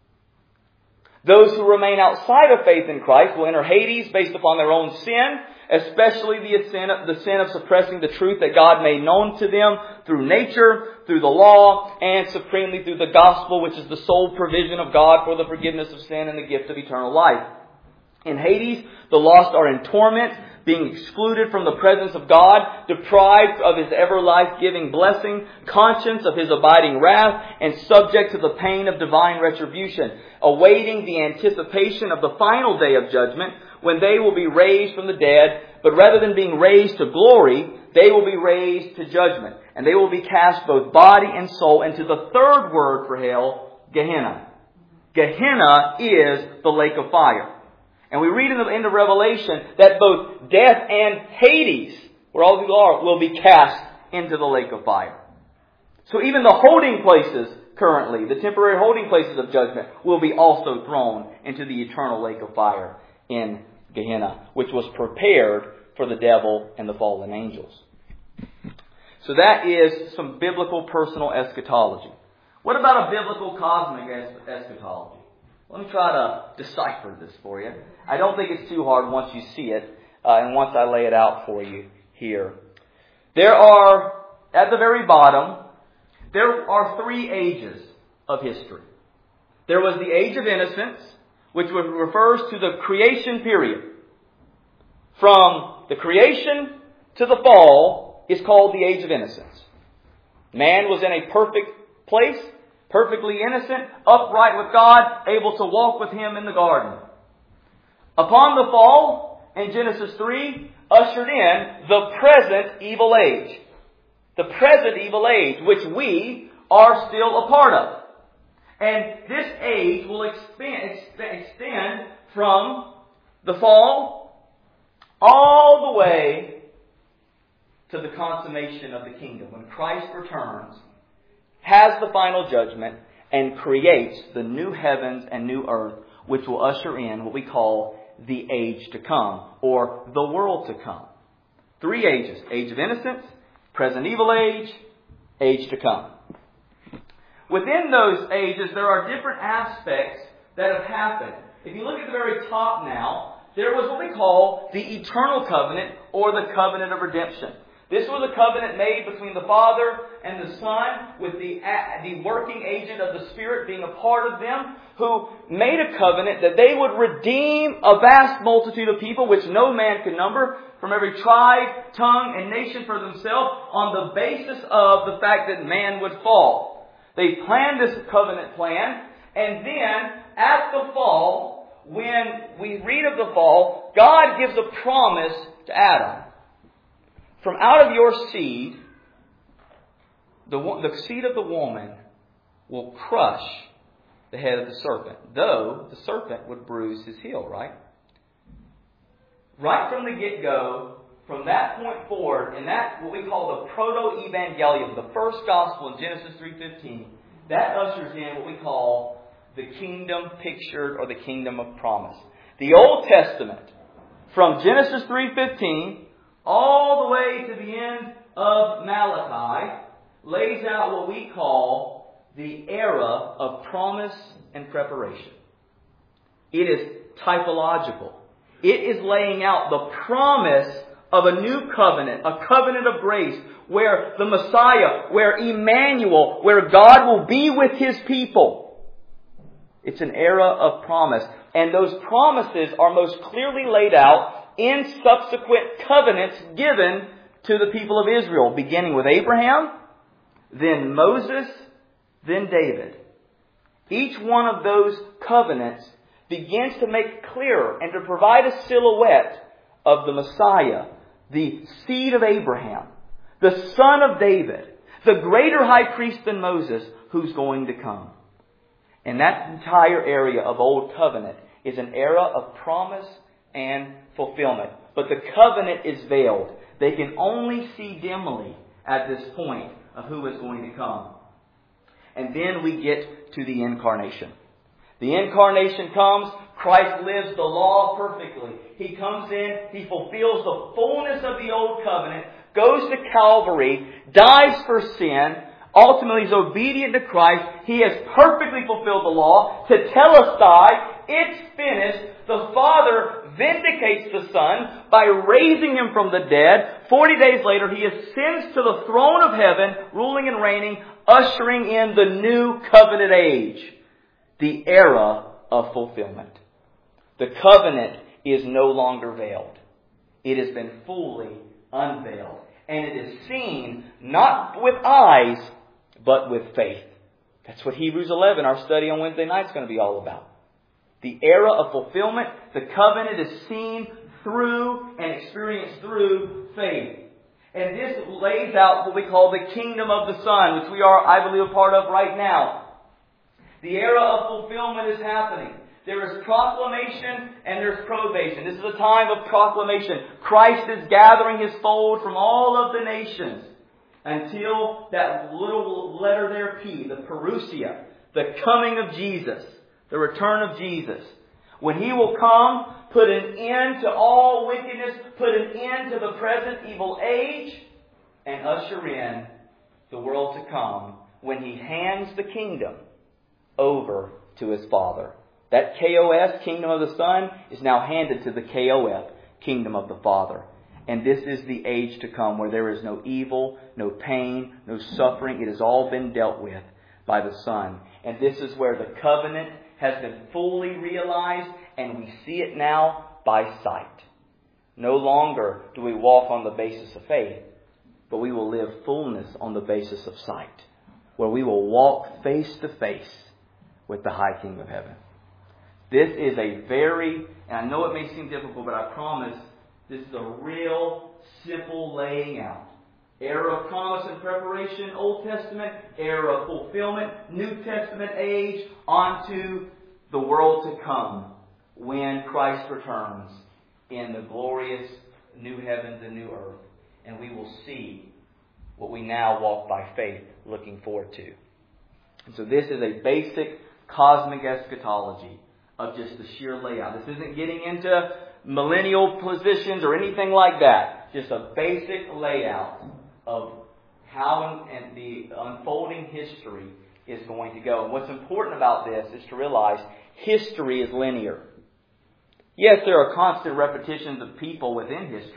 Those who remain outside of faith in Christ will enter Hades based upon their own sin, especially the sin, the sin of suppressing the truth that God made known to them through nature, through the law, and supremely through the gospel, which is the sole provision of God for the forgiveness of sin and the gift of eternal life. In Hades, the lost are in torment, being excluded from the presence of God, deprived of His ever life-giving blessing, conscious of His abiding wrath, and subject to the pain of divine retribution, awaiting the anticipation of the final day of judgment, when they will be raised from the dead, but rather than being raised to glory, they will be raised to judgment. And they will be cast both body and soul into the third word for hell, Gehenna. Gehenna is the lake of fire. And we read in the end of Revelation that both death and Hades, where all people are, will be cast into the lake of fire. So even the holding places currently, the temporary holding places of judgment, will be also thrown into the eternal lake of fire in Gehenna, which was prepared for the devil and the fallen angels. So that is some biblical personal eschatology. What about a biblical cosmic es- eschatology? Let me try to decipher this for you. I don't think it's too hard once you see it uh, and once I lay it out for you here. There are, at the very bottom, there are three ages of history. There was the age of innocence, which refers to the creation period. From the creation to the fall is called the age of innocence. Man was in a perfect place, perfectly innocent, upright with God, able to walk with Him in the garden. Upon the fall, in Genesis three, ushered in the present evil age. The present evil age, which we are still a part of. And this age will expand, extend from the fall all the way to the consummation of the kingdom. When Christ returns, has the final judgment, and creates the new heavens and new earth, which will usher in what we call the age to come, or the world to come. Three ages. Age of innocence, present evil age, age to come. Within those ages, there are different aspects that have happened. If you look at the very top now, there was what we call the eternal covenant, or the covenant of redemption. This was a covenant made between the Father and the Son, with the, the working agent of the Spirit being a part of them, who made a covenant that they would redeem a vast multitude of people, which no man could number, from every tribe, tongue, and nation for themselves, on the basis of the fact that man would fall. They planned this covenant plan, and then at the fall, when we read of the fall, God gives a promise to Adam. From out of your seed, the, the seed of the woman will crush the head of the serpent, though the serpent would bruise his heel, right? Right from the get-go, from that point forward, and that's what we call the proto-evangelium, the first gospel in Genesis three fifteen, that ushers in what we call the kingdom pictured, or the kingdom of promise. The Old Testament, from Genesis three fifteen all the way to the end of Malachi, lays out what we call the era of promise and preparation. It is typological. It is laying out the promise of a new covenant, a covenant of grace, where the Messiah, where Emmanuel, where God will be with His people. It's an era of promise. And those promises are most clearly laid out in subsequent covenants given to the people of Israel, beginning with Abraham, then Moses, then David. Each one of those covenants begins to make clearer and to provide a silhouette of the Messiah, the seed of Abraham, the son of David, the greater high priest than Moses, who's going to come. And that entire area of Old Covenant is an era of promise and fulfillment. But the covenant is veiled. They can only see dimly at this point of who is going to come. And then we get to the incarnation. The incarnation comes. Christ lives the law perfectly. He comes in. He fulfills the fullness of the Old Covenant. Goes to Calvary. Dies for sin. Ultimately is obedient to Christ. He has perfectly fulfilled the law. Tetelestai. It's finished. The Father vindicates the Son by raising Him from the dead. Forty days later, He ascends to the throne of heaven, ruling and reigning, ushering in the new covenant age, the era of fulfillment. The covenant is no longer veiled. It has been fully unveiled. And it is seen not with eyes, but with faith. That's what Hebrews eleven, our study on Wednesday night, is going to be all about. The era of fulfillment, the covenant is seen through and experienced through faith. And this lays out what we call the kingdom of the Son, which we are, I believe, a part of right now. The era of fulfillment is happening. There is proclamation and there's probation. This is a time of proclamation. Christ is gathering His fold from all of the nations until that little letter there, P, the parousia, the coming of Jesus. The return of Jesus. When He will come, put an end to all wickedness, put an end to the present evil age, and usher in the world to come when He hands the kingdom over to His Father. That K O S, kingdom of the Son, is now handed to the K O F, kingdom of the Father. And this is the age to come where there is no evil, no pain, no suffering. It has all been dealt with by the Son. And this is where the covenant has been fully realized, and we see it now by sight. No longer do we walk on the basis of faith, but we will live fullness on the basis of sight, where we will walk face to face with the high King of heaven. This is a very, and I know it may seem difficult, but I promise this is a real simple laying out. Era of promise and preparation, Old Testament. Era of fulfillment, New Testament age, onto the world to come when Christ returns in the glorious new heavens and new earth. And we will see what we now walk by faith looking forward to. And so this is a basic cosmic eschatology of just the sheer layout. This isn't getting into millennial positions or anything like that. Just a basic layout of how and the unfolding history is going to go. And what's important about this is to realize history is linear. Yes, there are constant repetitions of people within history.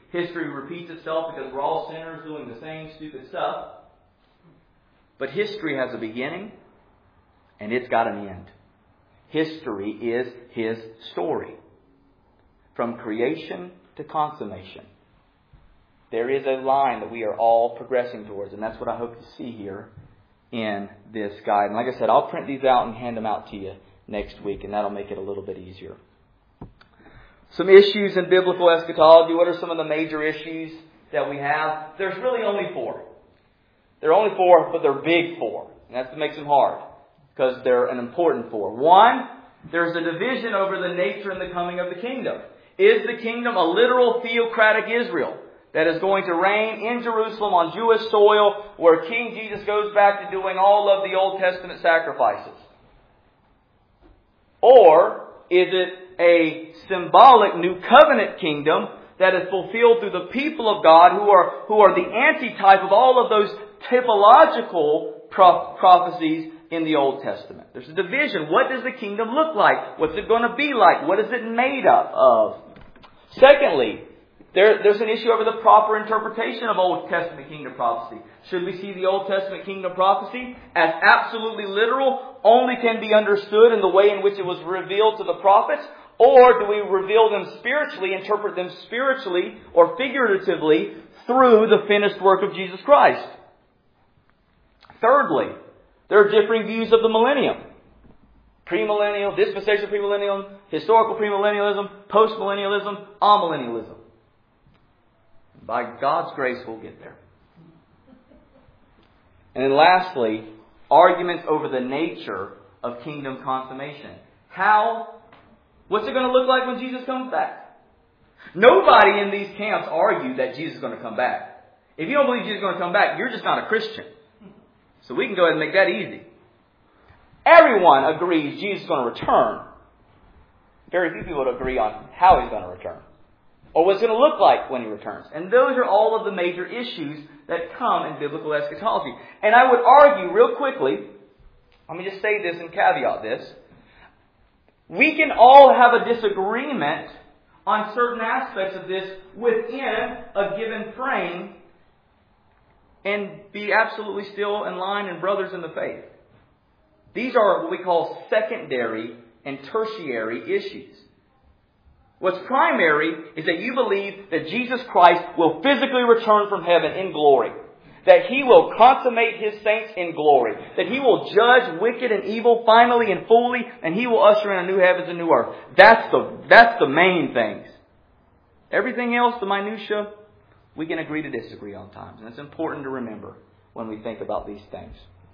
History repeats itself because we're all sinners doing the same stupid stuff. But history has a beginning, and it's got an end. History is His story. From creation to consummation. There is a line that we are all progressing towards, and that's what I hope to see here in this guide. And like I said, I'll print these out and hand them out to you next week, and that'll make it a little bit easier. Some issues in biblical eschatology. What are some of the major issues that we have? There's really only four. There are only four, but they're big four. And that's what makes them hard, because they're an important four. One, there's a division over the nature and the coming of the kingdom. Is the kingdom a literal theocratic Israel that is going to reign in Jerusalem on Jewish soil, where King Jesus goes back to doing all of the Old Testament sacrifices? Or is it a symbolic new covenant kingdom that is fulfilled through the people of God who are who are the antitype of all of those typological pro- prophecies in the Old Testament? There's a division. What does the kingdom look like? What's it going to be like? What is it made up of? Secondly, there, there's an issue over the proper interpretation of Old Testament kingdom prophecy. Should we see the Old Testament kingdom prophecy as absolutely literal, only can be understood in the way in which it was revealed to the prophets? Or do we reveal them spiritually, interpret them spiritually or figuratively through the finished work of Jesus Christ? Thirdly, there are differing views of the millennium. Premillennial, dispensational premillennialism, historical premillennialism, postmillennialism, amillennialism. By God's grace, we'll get there. And then lastly, arguments over the nature of kingdom consummation. How, what's it going to look like when Jesus comes back? Nobody in these camps argue that Jesus is going to come back. If you don't believe Jesus is going to come back, you're just not a Christian. So we can go ahead and make that easy. Everyone agrees Jesus is going to return. Very few people would agree on how He's going to return, or what it's going to look like when He returns. And those are all of the major issues that come in biblical eschatology. And I would argue real quickly, let me just say this and caveat this. We can all have a disagreement on certain aspects of this within a given frame and be absolutely still in line and brothers in the faith. These are what we call secondary and tertiary issues. What's primary is that you believe that Jesus Christ will physically return from heaven in glory. That He will consummate His saints in glory. That He will judge wicked and evil finally and fully. And He will usher in a new heavens and new earth. That's the, that's the main things. Everything else, the minutia, we can agree to disagree on times. And it's important to remember when we think about these things.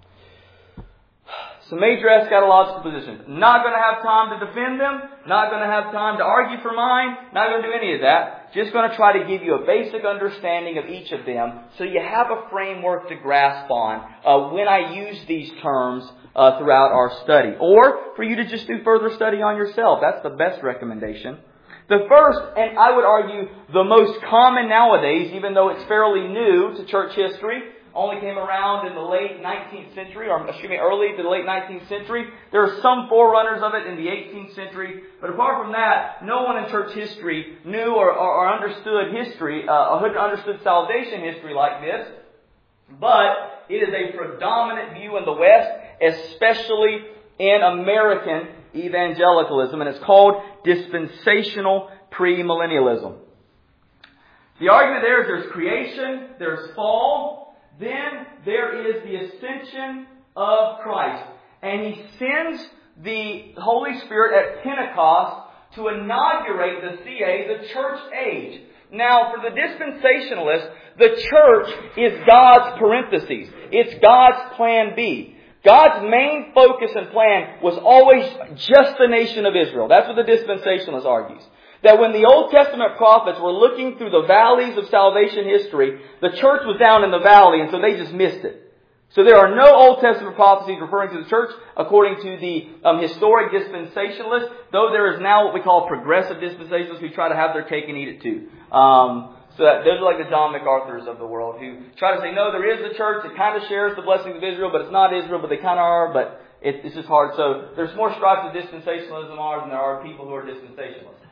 Some major eschatological positions. Not going to have time to defend them. Not going to have time to argue for mine. Not going to do any of that. Just going to try to give you a basic understanding of each of them so you have a framework to grasp on uh, when I use these terms uh, throughout our study. Or for you to just do further study on yourself. That's the best recommendation. The first, and I would argue the most common nowadays, even though it's fairly new to church history, only came around in the late nineteenth century, or excuse me, early to the late nineteenth century. There are some forerunners of it in the eighteenth century. But apart from that, no one in church history knew or, or, or understood history, uh, understood salvation history like this. But it is a predominant view in the West, especially in American evangelicalism, and it's called dispensational premillennialism. The argument there is there's creation, there's fall, then there is the ascension of Christ. And He sends the Holy Spirit at Pentecost to inaugurate the C A, the church age. Now, for the dispensationalists, the church is God's parentheses. It's God's plan B. God's main focus and plan was always just the nation of Israel. That's what the dispensationalist argues. That when the Old Testament prophets were looking through the valleys of salvation history, the church was down in the valley, and so they just missed it. So there are no Old Testament prophecies referring to the church according to the um, historic dispensationalists, though there is now what we call progressive dispensationalists who try to have their cake and eat it too. Um, so that, those are like the John MacArthurs of the world who try to say, no, there is a church that kind of shares the blessings of Israel, but it's not Israel, but they kind of are, but it, it's just hard. So there's more stripes of dispensationalism are than there are people who are dispensationalists.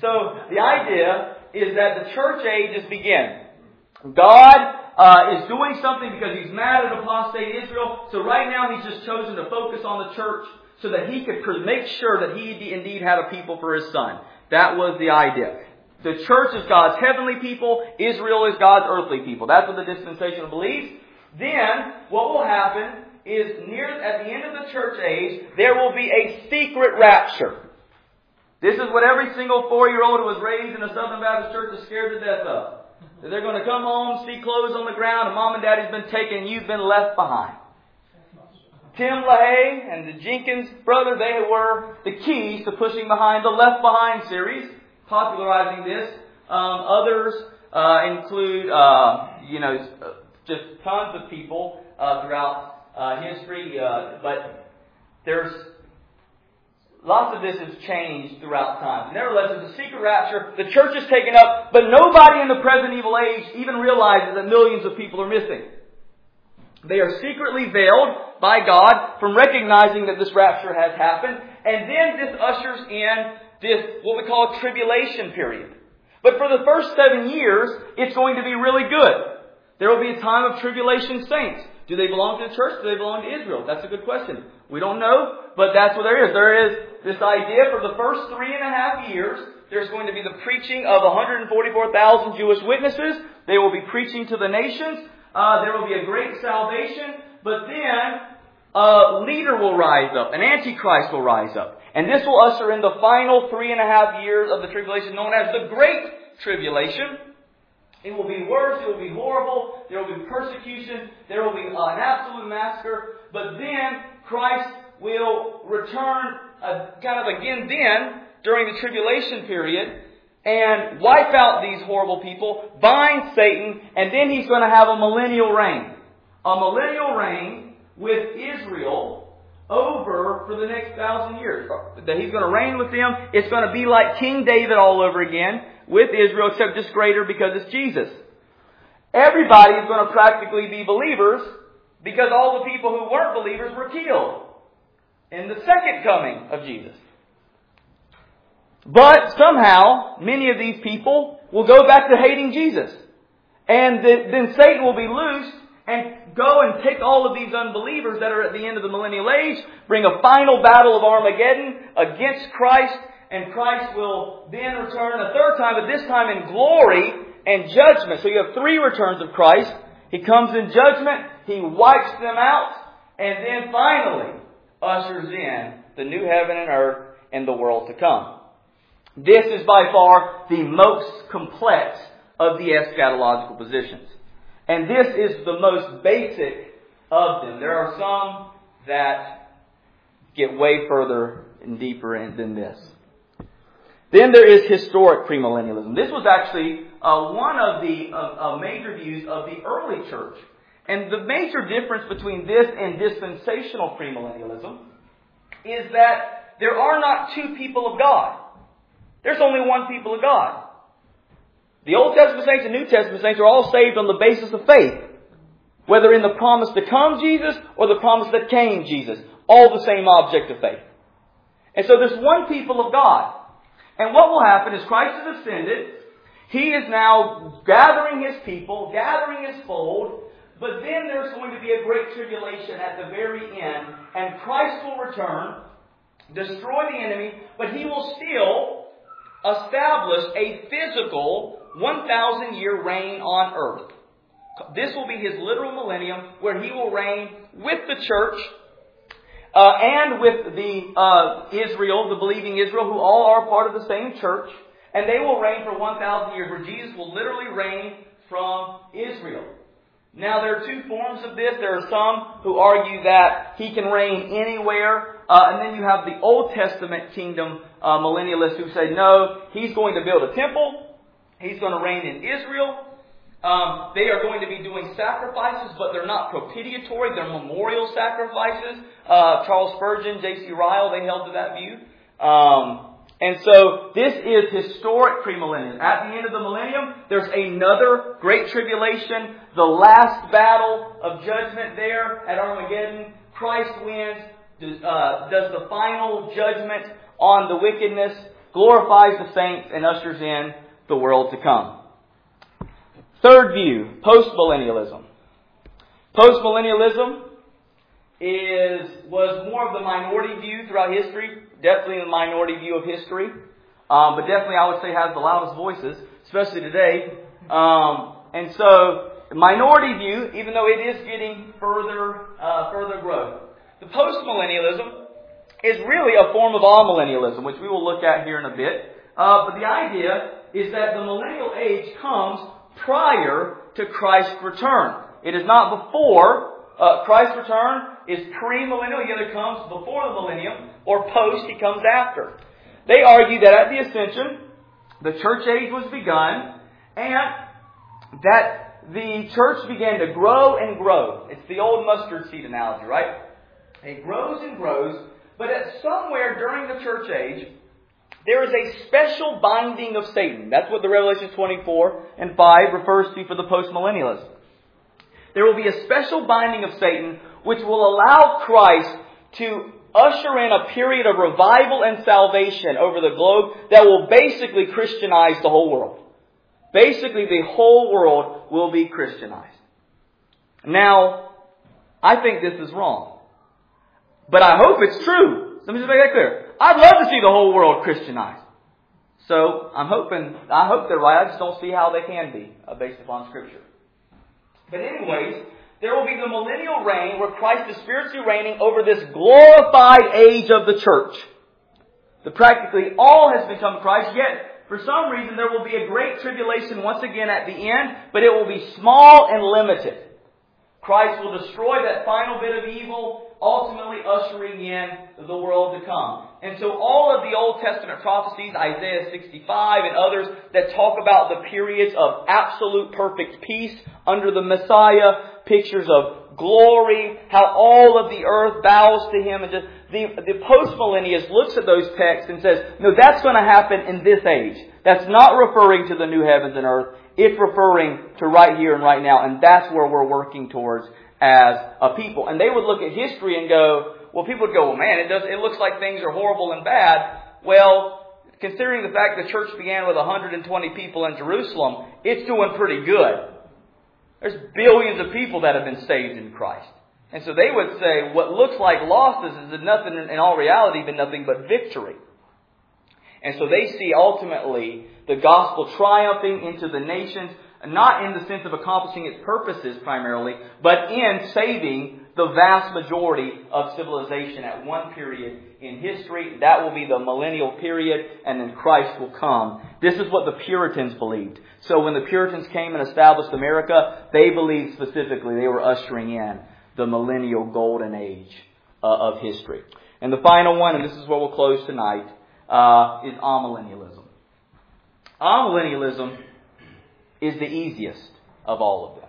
So the idea is that the church age is begin. God uh, is doing something because He's mad at apostate Israel. So right now He's just chosen to focus on the church so that He could make sure that He indeed had a people for His Son. That was the idea. The church is God's heavenly people. Israel is God's earthly people. That's what the dispensational believes. Then what will happen is near at the end of the church age, there will be a secret rapture. This is what every single four-year-old who was raised in a Southern Baptist church is scared to death of. That they're going to come home, see clothes on the ground, and mom and daddy's been taken and you've been left behind. Tim LaHaye and the Jenkins brothers, they were the keys to pushing behind the Left Behind series, popularizing this. Um, others uh, include, uh, you know, just tons of people uh, throughout uh, history, uh, but there's lots of this has changed throughout time. Nevertheless, there's a secret rapture. The church is taken up, but nobody in the present evil age even realizes that millions of people are missing. They are secretly veiled by God from recognizing that this rapture has happened. And then this ushers in this, what we call a tribulation period. But for the first seven years, it's going to be really good. There will be a time of tribulation saints. Do they belong to the church? Do they belong to Israel? That's a good question. We don't know, but that's what there is. There is this idea for the first three and a half years, there's going to be the preaching of one hundred forty-four thousand Jewish witnesses. They will be preaching to the nations. Uh, there will be a great salvation, but then a leader will rise up. An antichrist will rise up. And this will usher in the final three and a half years of the tribulation known as the Great Tribulation. It will be worse. It will be horrible. There will be persecution. There will be an absolute massacre. But then Christ will return uh, kind of again then during the tribulation period and wipe out these horrible people, bind Satan, and then He's going to have a millennial reign. A millennial reign with Israel over for the next thousand years. That He's going to reign with them. It's going to be like King David all over again with Israel, except just greater because it's Jesus. Everybody is going to practically be believers because all the people who weren't believers were killed in the second coming of Jesus. But somehow, many of these people will go back to hating Jesus. And then Satan will be loosed and go and take all of these unbelievers that are at the end of the millennial age, bring a final battle of Armageddon against Christ, and Christ will then return a third time, but this time in glory and judgment. So you have three returns of Christ. He comes in judgment, He wipes them out, and then finally ushers in the new heaven and earth and the world to come. This is by far the most complex of the eschatological positions. And this is the most basic of them. There are some that get way further and deeper in than this. Then there is historic premillennialism. This was actually uh, one of the uh, uh, major views of the early church. And the major difference between this and dispensational premillennialism is that there are not two people of God. There's only one people of God. The Old Testament saints and New Testament saints are all saved on the basis of faith. Whether in the promise to come Jesus or the promise that came Jesus. All the same object of faith. And so there's one people of God. And what will happen is Christ has ascended. He is now gathering His people, gathering His fold. But then there's going to be a great tribulation at the very end. And Christ will return, destroy the enemy, but He will still establish a physical one thousand year reign on earth. This will be His literal millennium where He will reign with the church uh, and with the uh, Israel, the believing Israel, who all are part of the same church. And they will reign for one thousand years where Jesus will literally reign from Israel. Now, there are two forms of this. There are some who argue that He can reign anywhere. Uh, and then you have the Old Testament kingdom uh, millennialists who say, no, He's going to build a temple. He's going to reign in Israel. Um, they are going to be doing sacrifices, but they're not propitiatory. They're memorial sacrifices. Uh, Charles Spurgeon, J C Ryle, they held to that view. Um, and so this is historic premillennialism. At the end of the millennium, there's another great tribulation. The last battle of judgment there at Armageddon. Christ wins, uh, does the final judgment on the wickedness. glorifies the saints, and ushers in the world to come. Third view, postmillennialism. Postmillennialism is was more of the minority view throughout history, definitely the minority view of history, um, but definitely I would say has the loudest voices, especially today. Um, and so, the minority view, even though it is getting further uh, further growth. The postmillennialism is really a form of amillennialism, which we will look at here in a bit. Uh, but the idea is that the millennial age comes prior to Christ's return. It is not before. Uh, Christ's return is pre-millennial. He either comes before the millennium or post, he comes after. They argue that at the ascension, the church age was begun and that the church began to grow and grow. It's the old mustard seed analogy, right? It grows and grows, but at somewhere during the church age, there is a special binding of Satan. That's what the Revelation twenty-four and five refers to for the postmillennialists. There will be a special binding of Satan which will allow Christ to usher in a period of revival and salvation over the globe that will basically Christianize the whole world. Basically, the whole world will be Christianized. Now, I think this is wrong. But I hope it's true. Let me just make that clear. I'd love to see the whole world Christianized. So, I'm hoping, I hope they're right. I just don't see how they can be, uh, based upon Scripture. But anyways, there will be the millennial reign where Christ is spiritually reigning over this glorified age of the church. The practically all has become Christ, yet for some reason there will be a great tribulation once again at the end, but it will be small and limited. Christ will destroy that final bit of evil, ultimately ushering in the world to come. And so all of the Old Testament prophecies, Isaiah sixty-five and others that talk about the periods of absolute perfect peace under the Messiah, pictures of glory, how all of the earth bows to Him. And just the, the postmillennialist looks at those texts and says, no, that's going to happen in this age. That's not referring to the new heavens and earth. It's referring to right here and right now. And that's where we're working towards as a people. And they would look at history and go, well, people would go, well, man, it does. It looks like things are horrible and bad. Well, considering the fact the church began with one hundred twenty people in Jerusalem, it's doing pretty good. There's billions of people that have been saved in Christ. And so they would say what looks like losses is nothing, in all reality, been nothing but victory. And so they see ultimately the gospel triumphing into the nations, not in the sense of accomplishing its purposes primarily, but in saving the vast majority of civilization at one period in history. That will be the millennial period, and then Christ will come. This is what the Puritans believed. So when the Puritans came and established America, they believed specifically they were ushering in the millennial golden age uh, of history. And the final one, and this is where we'll close tonight, uh, is amillennialism. Amillennialism is the easiest of all of them.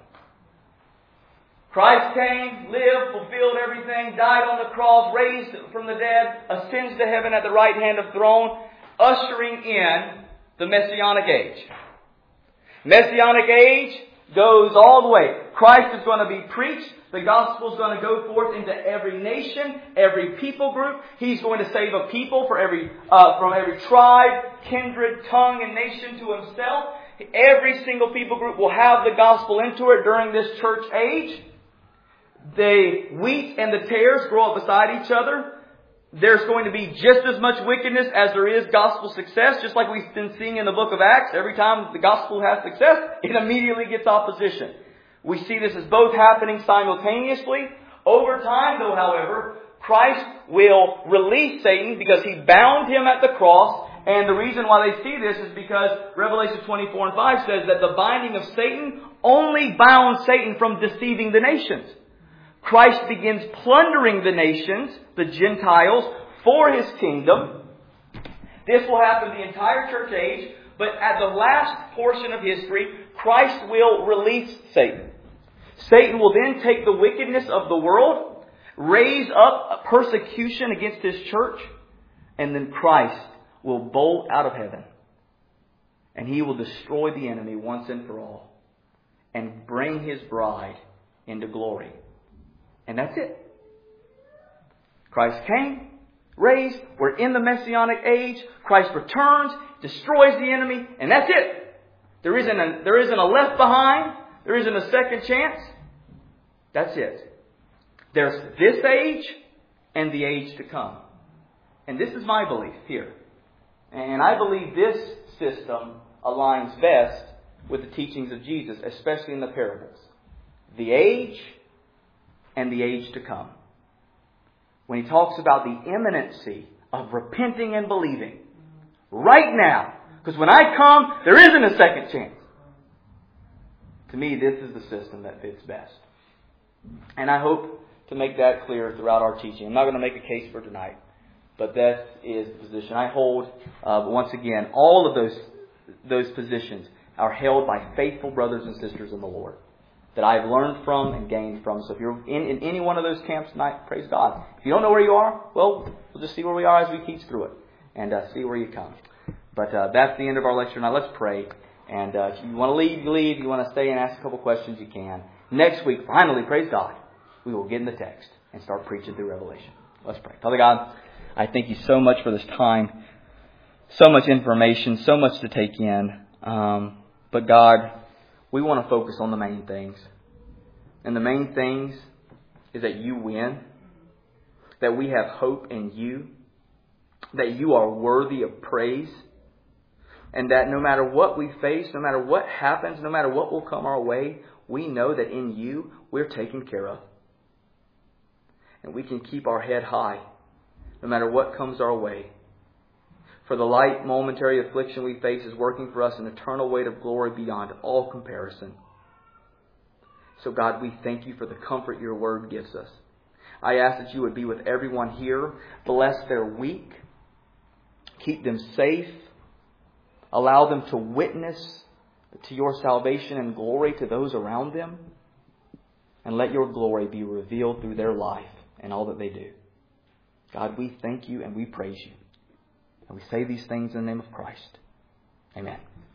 Christ came, lived, fulfilled everything, died on the cross, raised from the dead, ascends to heaven at the right hand of the throne, ushering in the Messianic age. Messianic age goes all the way. Christ is going to be preached. The gospel is going to go forth into every nation, every people group. He's going to save a people for every uh, from every tribe, kindred, tongue, and nation to Himself. Every single people group will have the gospel into it during this church age. The wheat and the tares grow up beside each other. There's going to be just as much wickedness as there is gospel success, just like we've been seeing in the book of Acts. Every time the gospel has success, it immediately gets opposition. We see this as both happening simultaneously. Over time, though, however, Christ will release Satan because He bound him at the cross. And the reason why they see this is because Revelation twenty-four and five says that the binding of Satan only bound Satan from deceiving the nations. Christ begins plundering the nations, the Gentiles, for His kingdom. This will happen the entire church age, but at the last portion of history, Christ will release Satan. Satan will then take the wickedness of the world, raise up a persecution against His church, and then Christ will bolt out of heaven. And He will destroy the enemy once and for all, and bring His bride into glory. And that's it. Christ came, raised. We're in the Messianic age. Christ returns, destroys the enemy, and that's it. There isn't a, there isn't a left behind. There isn't a second chance. That's it. There's this age and the age to come. And this is my belief here. And I believe this system aligns best with the teachings of Jesus, especially in the parables. The age and the age to come. When he talks about the imminency of repenting and believing right now. Because when I come, there isn't a second chance. To me, this is the system that fits best. And I hope to make that clear throughout our teaching. I'm not going to make a case for tonight, but that is the position I hold. Uh, but once again, all of those those positions are held by faithful brothers and sisters in the Lord that I've learned from and gained from. So if you're in, in any one of those camps tonight, praise God. If you don't know where you are, well, we'll just see where we are as we teach through it and uh, see where you come. But uh, that's the end of our lecture. Now let's pray. And uh, if you want to leave, you leave. If you want to stay and ask a couple questions, you can. Next week, finally, praise God, we will get in the text and start preaching through Revelation. Let's pray. Father God, I thank you so much for this time. So much information, so much to take in. Um, but God, we want to focus on the main things. And the main things is that you win. That we have hope in you. That you are worthy of praise. And that no matter what we face, no matter what happens, no matter what will come our way, we know that in you we're taken care of. And we can keep our head high no matter what comes our way. For the light momentary affliction we face is working for us an eternal weight of glory beyond all comparison. So God, we thank you for the comfort your word gives us. I ask that you would be with everyone here. Bless their week. Keep them safe. Allow them to witness to your salvation and glory to those around them. And let your glory be revealed through their life and all that they do. God, we thank you and we praise you. And we say these things in the name of Christ. Amen.